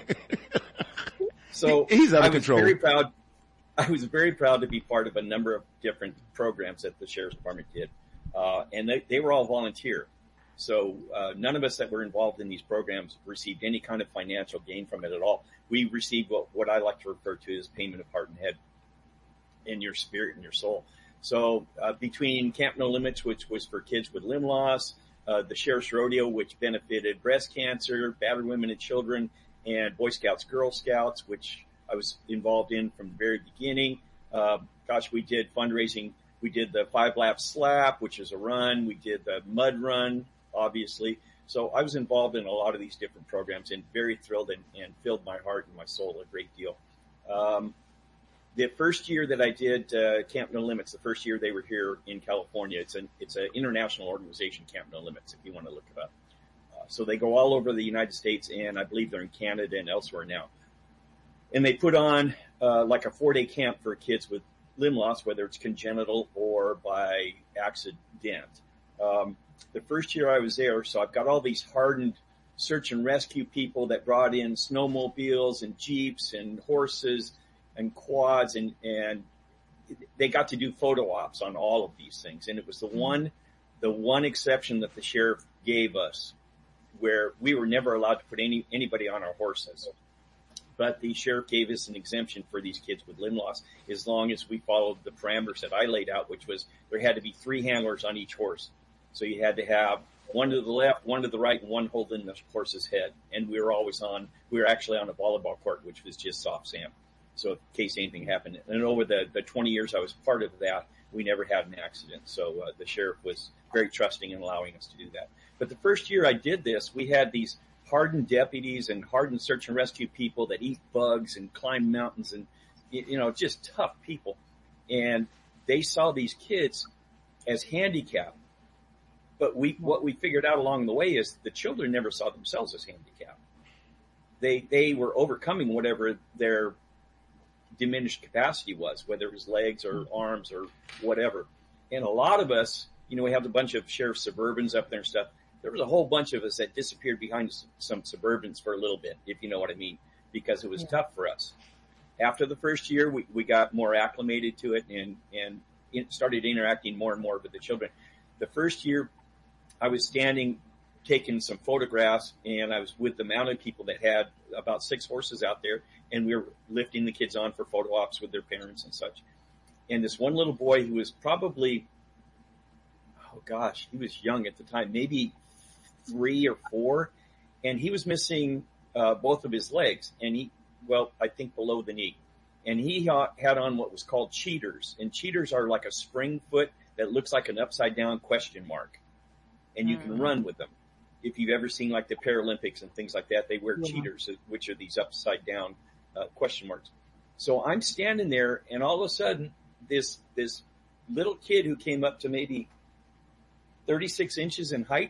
So He- he's out of I was control. very proud. I was very proud to be part of a number of different programs that the sheriff's department did, uh, and they, they were all volunteer. So uh, none of us that were involved in these programs received any kind of financial gain from it at all. We received what, what I like to refer to as payment of heart and head, in your spirit and your soul. So uh, between Camp No Limits, which was for kids with limb loss, uh, the Sheriff's Rodeo, which benefited breast cancer, battered women and children, and Boy Scouts, Girl Scouts, which I was involved in from the very beginning. Uh, gosh, we did fundraising. We did the five lap slap, which is a run. We did the mud run, obviously. So I was involved in a lot of these different programs and very thrilled and, and filled my heart and my soul a great deal. Um, The first year that I did uh, Camp No Limits, the first year they were here in California, it's an it's an international organization, Camp No Limits, if you want to look it up. Uh, so they go all over the United States, and I believe they're in Canada and elsewhere now. And they put on uh, like a four-day camp for kids with limb loss, whether it's congenital or by accident. Um, the first year I was there, so I've got all these hardened search and rescue people that brought in snowmobiles and jeeps and horses and quads, and, and they got to do photo ops on all of these things. And it was the one, the one exception that the sheriff gave us where we were never allowed to put any, anybody on our horses. But the sheriff gave us an exemption for these kids with limb loss as long as we followed the parameters that I laid out, which was there had to be three handlers on each horse. So you had to have one to the left, one to the right, and one holding the horse's head. And we were always on, we were actually on a volleyball court, which was just soft sand. So in case anything happened, and over the, the twenty years I was part of that, we never had an accident. So uh, the sheriff was very trusting in allowing us to do that. But the first year I did this, we had these hardened deputies and hardened search and rescue people that eat bugs and climb mountains and, you know, just tough people. And they saw these kids as handicapped. But we, what we figured out along the way is the children never saw themselves as handicapped. They, they were overcoming whatever their diminished capacity was, whether it was legs or arms or whatever. And a lot of us, you know, we have a bunch of Sheriff Suburbans up there and stuff. There was a whole bunch of us that disappeared behind some Suburbans for a little bit, if you know what I mean, because it was yeah. tough for us. After the first year, we, we got more acclimated to it and, and it started interacting more and more with the children. The first year, I was standing, taking some photographs, and I was with the mounted people that had about six horses out there, and we were lifting the kids on for photo ops with their parents and such. And this one little boy who was probably, oh gosh, he was young at the time, maybe three or four, and he was missing uh, both of his legs, and he, well, I think below the knee. And he had on what was called cheaters, and cheaters are like a spring foot that looks like an upside down question mark, and you mm. can run with them. If you've ever seen like the Paralympics and things like that, they wear yeah. cheaters, which are these upside down uh, question marks. So I'm standing there, and all of a sudden, this this little kid who came up to maybe thirty-six inches in height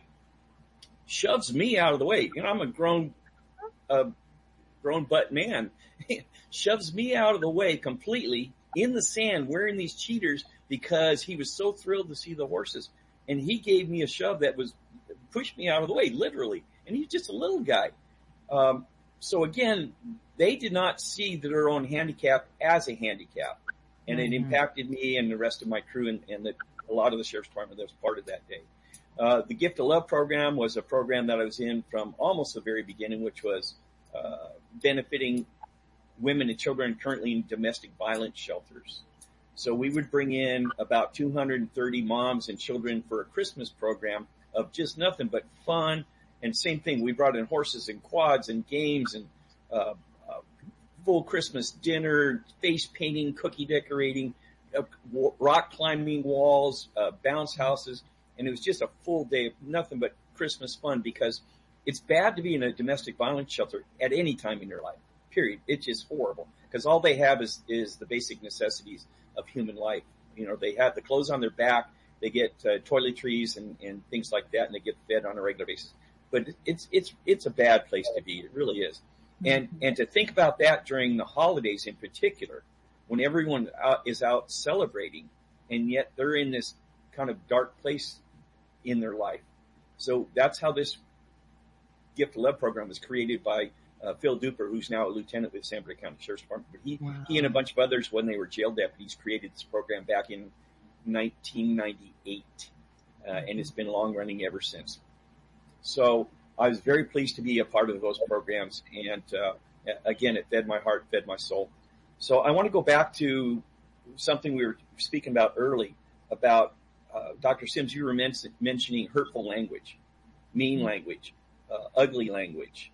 shoves me out of the way. You know, I'm a grown, uh, grown butt man. Shoves me out of the way completely in the sand wearing these cheaters because he was so thrilled to see the horses. And he gave me a shove that was pushed me out of the way, literally. And he's just a little guy. Um, so again, they did not see their own handicap as a handicap. And mm-hmm. it impacted me and the rest of my crew and, and the, a lot of the Sheriff's Department that was part of that day. Uh, the Gift of Love program was a program that I was in from almost the very beginning, which was uh, benefiting women and children currently in domestic violence shelters. So we would bring in about two hundred thirty moms and children for a Christmas program of just nothing but fun. And same thing, we brought in horses and quads and games and uh, uh full Christmas dinner, face painting, cookie decorating, uh, rock climbing walls, uh, bounce houses. And it was just a full day of nothing but Christmas fun, because it's bad to be in a domestic violence shelter at any time in your life. Period. It's just horrible because all they have is, is the basic necessities of human life. You know, they have the clothes on their back, they get uh, toiletries and, and things like that, and they get fed on a regular basis. But it's, it's, it's a bad place to be. It really is. And, and to think about that during the holidays in particular, when everyone out, is out celebrating, and yet they're in this kind of dark place in their life. So that's how this Gift of Love program was created by Uh, Phil Duper, who's now a lieutenant with San Bernardino County Sheriff's Department. But he, wow. he and a bunch of others, when they were jail deputies, created this program back in nineteen ninety-eight. Uh, and it's been long running ever since. So I was very pleased to be a part of those programs. And, uh, again, it fed my heart, fed my soul. So I want to go back to something we were speaking about early about, uh, Doctor Sims, you were men- mentioning hurtful language, mean language, uh, ugly language.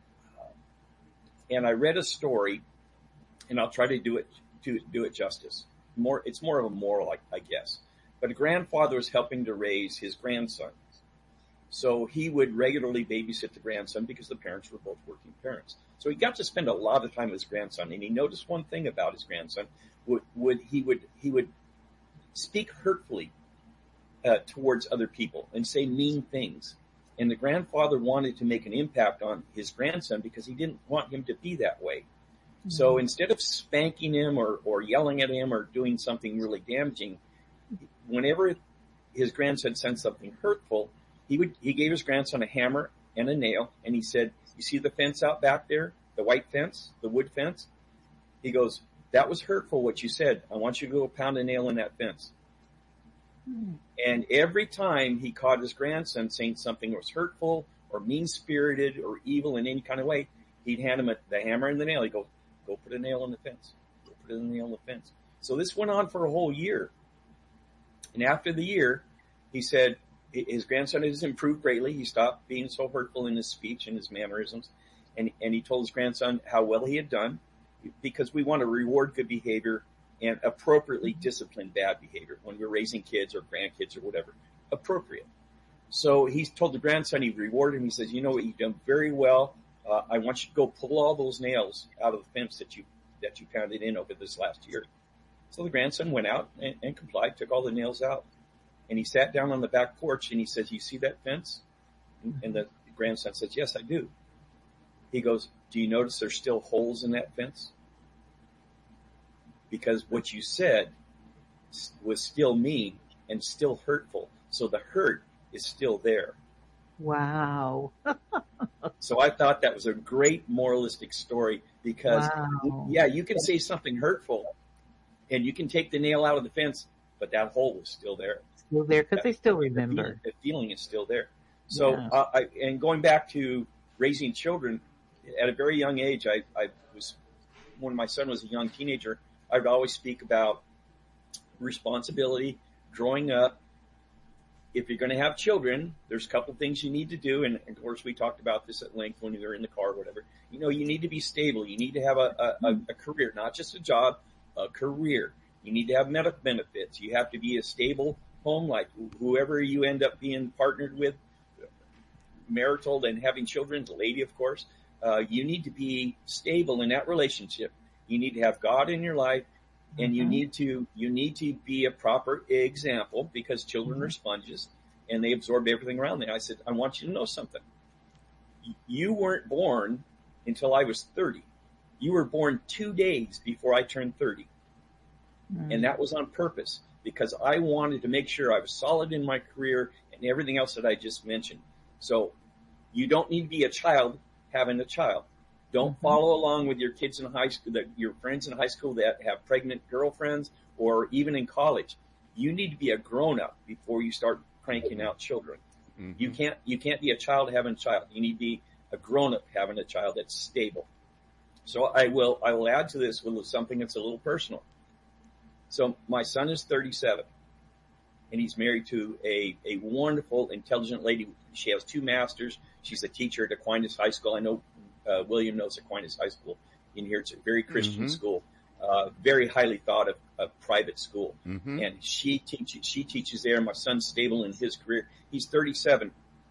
And I read a story, and I'll try to do it to do it justice. More, it's more of a moral, I, I guess. But a grandfather was helping to raise his grandson, so he would regularly babysit the grandson because the parents were both working parents. So he got to spend a lot of time with his grandson, and he noticed one thing about his grandson: would, would he would he would speak hurtfully uh, towards other people and say mean things. And the grandfather wanted to make an impact on his grandson because he didn't want him to be that way. Mm-hmm. So instead of spanking him or, or yelling at him or doing something really damaging, whenever his grandson said something hurtful, he would, he gave his grandson a hammer and a nail, and he said, "You see the fence out back there, the white fence, the wood fence?" He goes, "That was hurtful what you said. I want you to go pound a nail in that fence." And every time he caught his grandson saying something that was hurtful or mean-spirited or evil in any kind of way, he'd hand him a, the hammer and the nail. He'd go, "Go put a nail in the fence. Go put a nail in the fence." So this went on for a whole year. And after the year, he said his grandson has improved greatly. He stopped being so hurtful in his speech and his mannerisms. And, and he told his grandson how well he had done, because we want to reward good behavior and appropriately discipline bad behavior when we're raising kids or grandkids or whatever. Appropriate. So he's told the grandson, he rewarded him. He says, you know what, you've done very well. Uh, I want you to go pull all those nails out of the fence that you, that you pounded in over this last year. So the grandson went out and, and complied, took all the nails out. And he sat down on the back porch and he says, you see that fence? And the grandson says, yes, I do. He goes, do you notice there's still holes in that fence? Because what you said was still mean and still hurtful. So the hurt is still there. Wow. So I thought that was a great moralistic story because, wow. yeah, you can say something hurtful and you can take the nail out of the fence, but that hole is still there. Still there because they still The remember. feeling, the feeling is still there. So, Yeah. uh, I, and going back to raising children, at a very young age, I, I was, when my son was a young teenager, I would always speak about responsibility, growing up. If you're going to have children, there's a couple things you need to do. And of course, we talked about this at length when we were in the car or whatever. You know, you need to be stable. You need to have a, a, a career, not just a job, a career. You need to have medical benefits. You have to be a stable home life. Whoever you end up being partnered with, marital and having children, the lady, of course, uh, you need to be stable in that relationship. You need to have God in your life. And you need to, you need to be a proper example because children are sponges and they absorb everything around them. I said, I want you to know something. You weren't born until I was thirty. You were born two days before I turned thirty. Mm-hmm. And that was on purpose because I wanted to make sure I was solid in my career and everything else that I just mentioned. So you don't need to be a child having a child. Don't follow along with your kids in high school, that your friends in high school that have pregnant girlfriends or even in college. You need to be a grown up before you start cranking out children. Mm-hmm. You can't, you can't be a child having a child. You need to be a grown up having a child that's stable. So I will, I will add to this with something that's a little personal. So my son is thirty-seven and he's married to a, a wonderful, intelligent lady. She has two masters. She's a teacher at Aquinas High School. I know Uh, William knows Aquinas High School in here. It's a very Christian mm-hmm. school, uh, very highly thought of, of private school. Mm-hmm. And she teaches, she teaches there. My son's stable in his career. He's thirty-seven.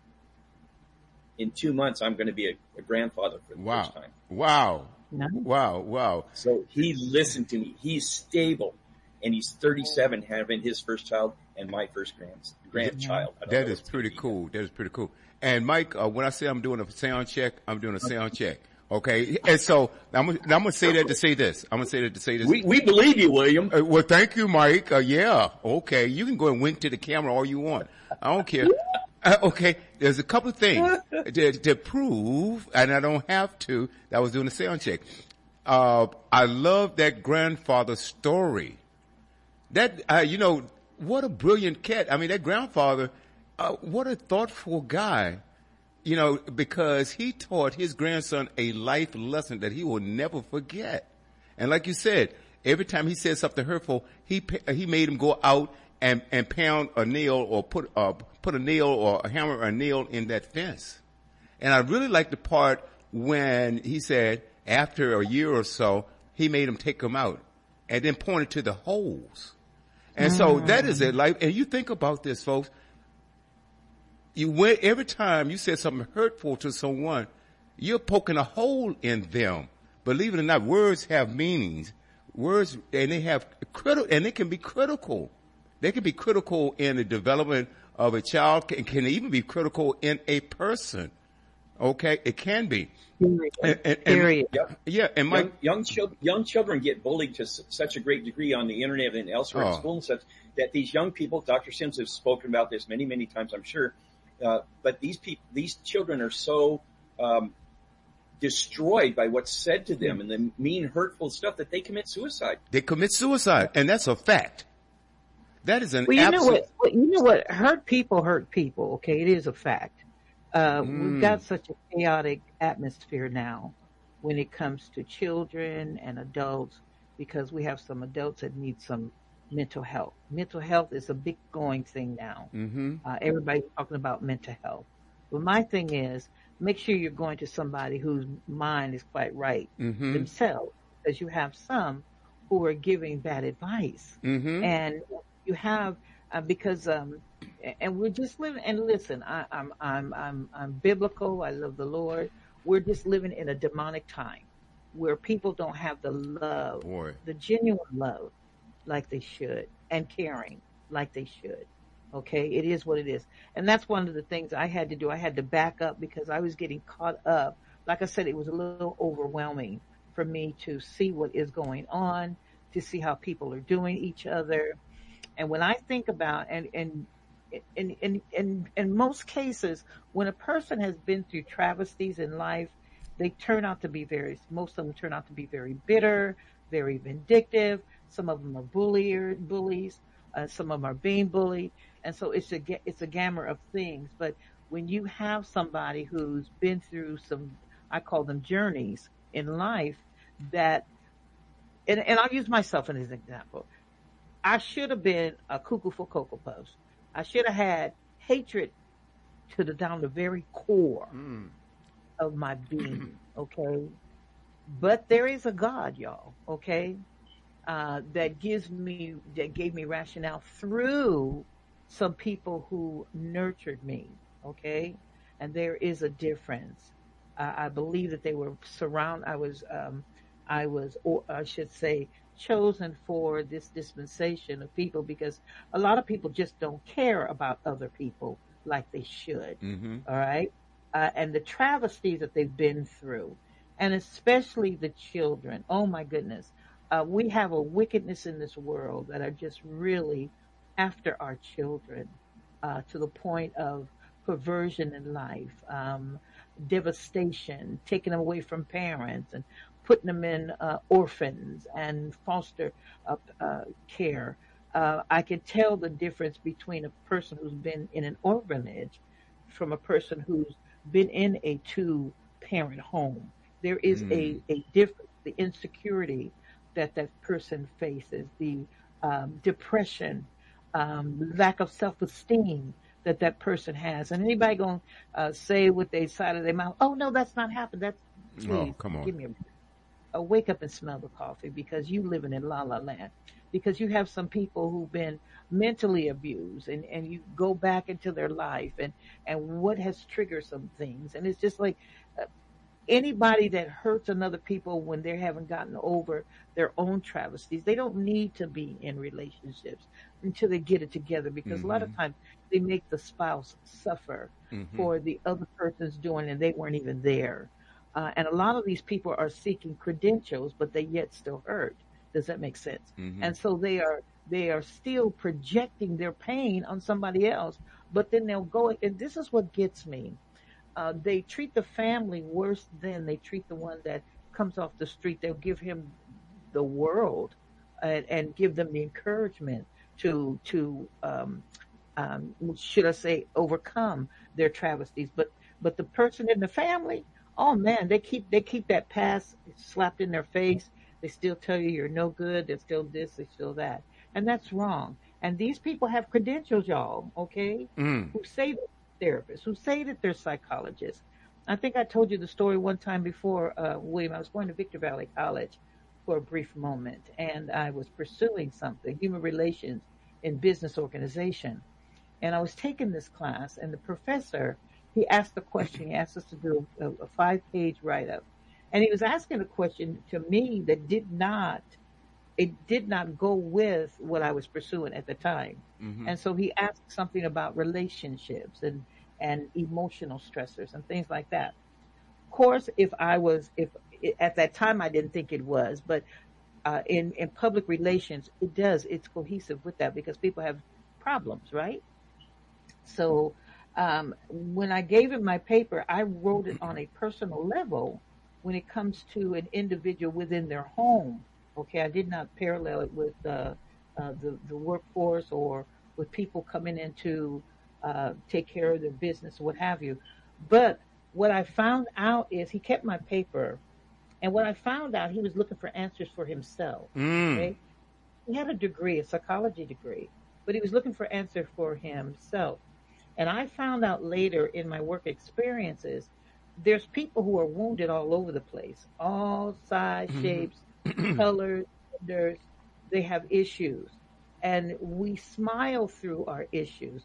In two months, I'm going to be a, a grandfather for the wow. first time. Wow. Nice. Wow. Wow. So he listened to me. He's stable and he's thirty-seven, having his first child and my first grand, grandchild. That is pretty cool. That is pretty cool. And Mike, uh, when I say I'm doing a sound check, I'm doing a sound check. Okay. And so I'm, I'm going to say that to say this. I'm going to say that to say this. We, we believe you, William. Uh, well, thank you, Mike. Uh, yeah. Okay. You can go and wink to the camera all you want. I don't care. Uh, okay. There's a couple of things to, to prove, and I don't have to, that I was doing a sound check. Uh, I love that grandfather story. That, uh, you know, what a brilliant cat. I mean, that grandfather, Uh, what a thoughtful guy, you know, because he taught his grandson a life lesson that he will never forget. And like you said, every time he said something hurtful, he he made him go out and and pound a nail or put uh put a nail or a hammer or a nail in that fence. And I really like the part when he said after a year or so, he made him take them out and then pointed to the holes. And mm. so that is it. Like, and you think about this, folks. You went, every time you said something hurtful to someone, you're poking a hole in them. Believe it or not, words have meanings. Words, and they have critical, and they can be critical. They can be critical in the development of a child, and can even be critical in a person. Okay, it can be. Period. And, and, and, Period. Yeah, and my young young, chil- young children get bullied to s- such a great degree on the internet and elsewhere oh. in school and such that these young people, Doctor Sims has spoken about this many, many times, I'm sure. Uh, but these people, these children are so um, destroyed by what's said to them and the mean, hurtful stuff that they commit suicide. They commit suicide, and that's a fact. That is an well, you absolute. know what? You know what? Hurt people hurt people. Okay, it is a fact. Uh, mm. We've got such a chaotic atmosphere now when it comes to children and adults because we have some adults that need some mental health. Mental health is a big going thing now. Mm-hmm. Uh, everybody's talking about mental health. But my thing is, make sure you're going to somebody whose mind is quite right mm-hmm. themselves, because you have some who are giving bad advice. Mm-hmm. And you have, uh, because um, and we're just living. And listen, I, I'm I'm I'm I'm biblical. I love the Lord. We're just living in a demonic time where people don't have the love, Boy. the genuine love, like they should, and caring like they should. Okay, it is what it is, and that's one of the things I had to do. I had to back up because I was getting caught up. Like I said, it was a little overwhelming for me to see what is going on, to see how people are doing each other. And when I think about, and, and, in, in, in, in most cases, when a person has been through travesties in life, they turn out to be very, most of them turn out to be very bitter, very vindictive. Some of them are bullier, bullies. Uh, some of them are being bullied. And so it's a, it's a gamut of things. But when you have somebody who's been through some, I call them journeys in life, that, and, and I'll use myself as an example. I should have been a cuckoo for Cocoa Puffs. I should have had hatred to the down the very core mm. of my being, okay? But there is a God, y'all, okay, uh, that gives me, that gave me rationale through some people who nurtured me, okay? And there is a difference. Uh, I believe that they were surround. I was, um, I was, or I should say, chosen for this dispensation of people because a lot of people just don't care about other people like they should. Mm-hmm. All right. Uh, and the travesties that they've been through, and especially the children. Oh my goodness. Uh, we have a wickedness in this world that are just really after our children, uh, to the point of perversion in life, um, devastation, taking them away from parents and putting them in uh, orphans and foster uh, uh, care. Uh, I can tell the difference between a person who's been in an orphanage from a person who's been in a two-parent home. There is mm. a, a difference, the insecurity that that person faces, the um, depression, um, lack of self-esteem that that person has. And anybody going to uh, say with their side of their mouth, oh, no, that's not happened. That's, please, oh, come on. Give me a Uh, wake up and smell the coffee because you living in la la land, because you have some people who've been mentally abused and, and you go back into their life and, and what has triggered some things. And it's just like uh, anybody that hurts another people when they haven't gotten over their own travesties, they don't need to be in relationships until they get it together because mm-hmm. a lot of times they make the spouse suffer mm-hmm. for the other person's doing and they weren't even there. Uh, and a lot of these people are seeking credentials, but they yet still hurt. Does that make sense? Mm-hmm. And so they are they are still projecting their pain on somebody else, but then they'll go, and this is what gets me. Uh, they treat the family worse than they treat the one that comes off the street. They'll give him the world and, and give them the encouragement to, to um, um, should I say, overcome their travesties. But but the person in the family, oh man, they keep they keep that past slapped in their face. They still tell you you're no good. They're still this. They're still that, and that's wrong. And these people have credentials, y'all. Okay, mm. who say they're therapists, who say that they're psychologists. I think I told you the story one time before, uh, William. I was going to Victor Valley College for a brief moment, and I was pursuing something, human relations in business organization, and I was taking this class, and the professor. He asked a question. He asked us to do a, a five-page write-up, and he was asking a question to me that did not, it did not go with what I was pursuing at the time. Mm-hmm. And so he asked something about relationships and and emotional stressors and things like that. Of course, if I was, if at that time I didn't think it was, but uh, in in public relations, it does. It's cohesive with that because people have problems, right? So. Um, when I gave him my paper, I wrote it on a personal level when it comes to an individual within their home. Okay, I did not parallel it with uh, uh, the, the workforce or with people coming in to uh, take care of their business or what have you. But what I found out is he kept my paper, and what I found out, he was looking for answers for himself. Mm. Okay? He had a degree, a psychology degree, but he was looking for answers for himself. And I found out later in my work experiences, there's people who are wounded all over the place, all size, shapes, colors, genders. They have issues. And we smile through our issues.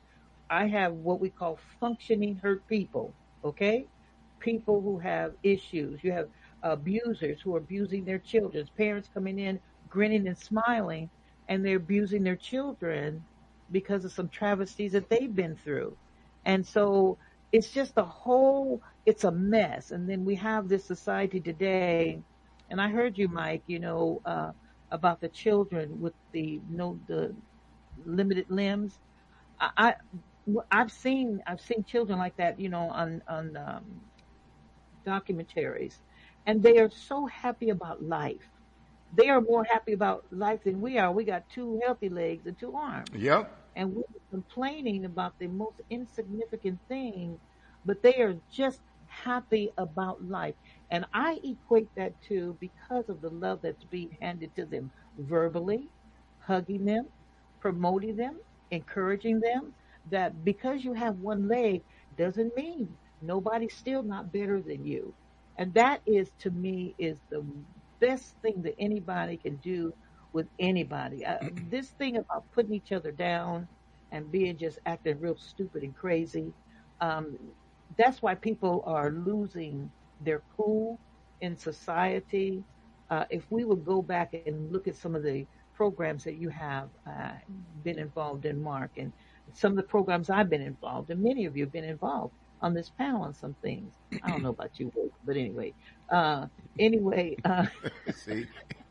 I have what we call functioning hurt people. Okay, people who have issues. You have abusers who are abusing their children. Parents coming in grinning and smiling, and they're abusing their children because of some travesties that they've been through. And so it's just a whole, it's a mess. And then we have this society today, and I heard you, Mike, you know, uh, about the children with the no the limited limbs. I, I I've seen I've seen children like that, you know, on on um, documentaries, and they are so happy about life. They are more happy about life than we are. We got two healthy legs and two arms. Yep. And we're complaining about the most insignificant thing, but they are just happy about life. And I equate that to because of the love that's being handed to them verbally, hugging them, promoting them, encouraging them, that because you have one leg doesn't mean nobody's still not better than you. And that is, to me, is the best thing that anybody can do with anybody. Uh, this thing about putting each other down and being just acting real stupid and crazy, um, that's why people are losing their cool in society. Uh, if we would go back and look at some of the programs that you have uh, been involved in, Mark, and some of the programs I've been involved in, many of you have been involved on this panel on some things. I don't know about you, but anyway, uh, anyway, uh, See,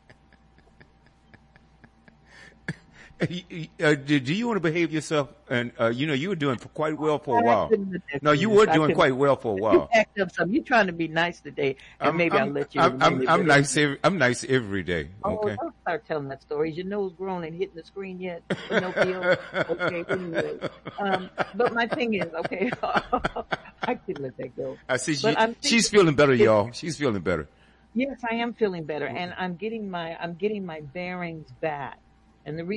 uh, do, do you want to behave yourself? And uh, you know, you were doing quite well for a while. No, you were doing quite well for a while. You backed up some. You're trying to be nice today, and I'm, maybe I'm, I'll let you. I'm, I'm, I'm nice. Every, I'm nice every day. Oh, Okay. don't start telling that story. Is your nose grown and hitting the screen yet? Pinocchio? Okay, anyway. Um, but my thing is, okay, I could let that go. I see. She, But I'm thinking- she's feeling better, y'all. She's feeling better. Yes, I am feeling better, and I'm getting my I'm getting my bearings back. And the reason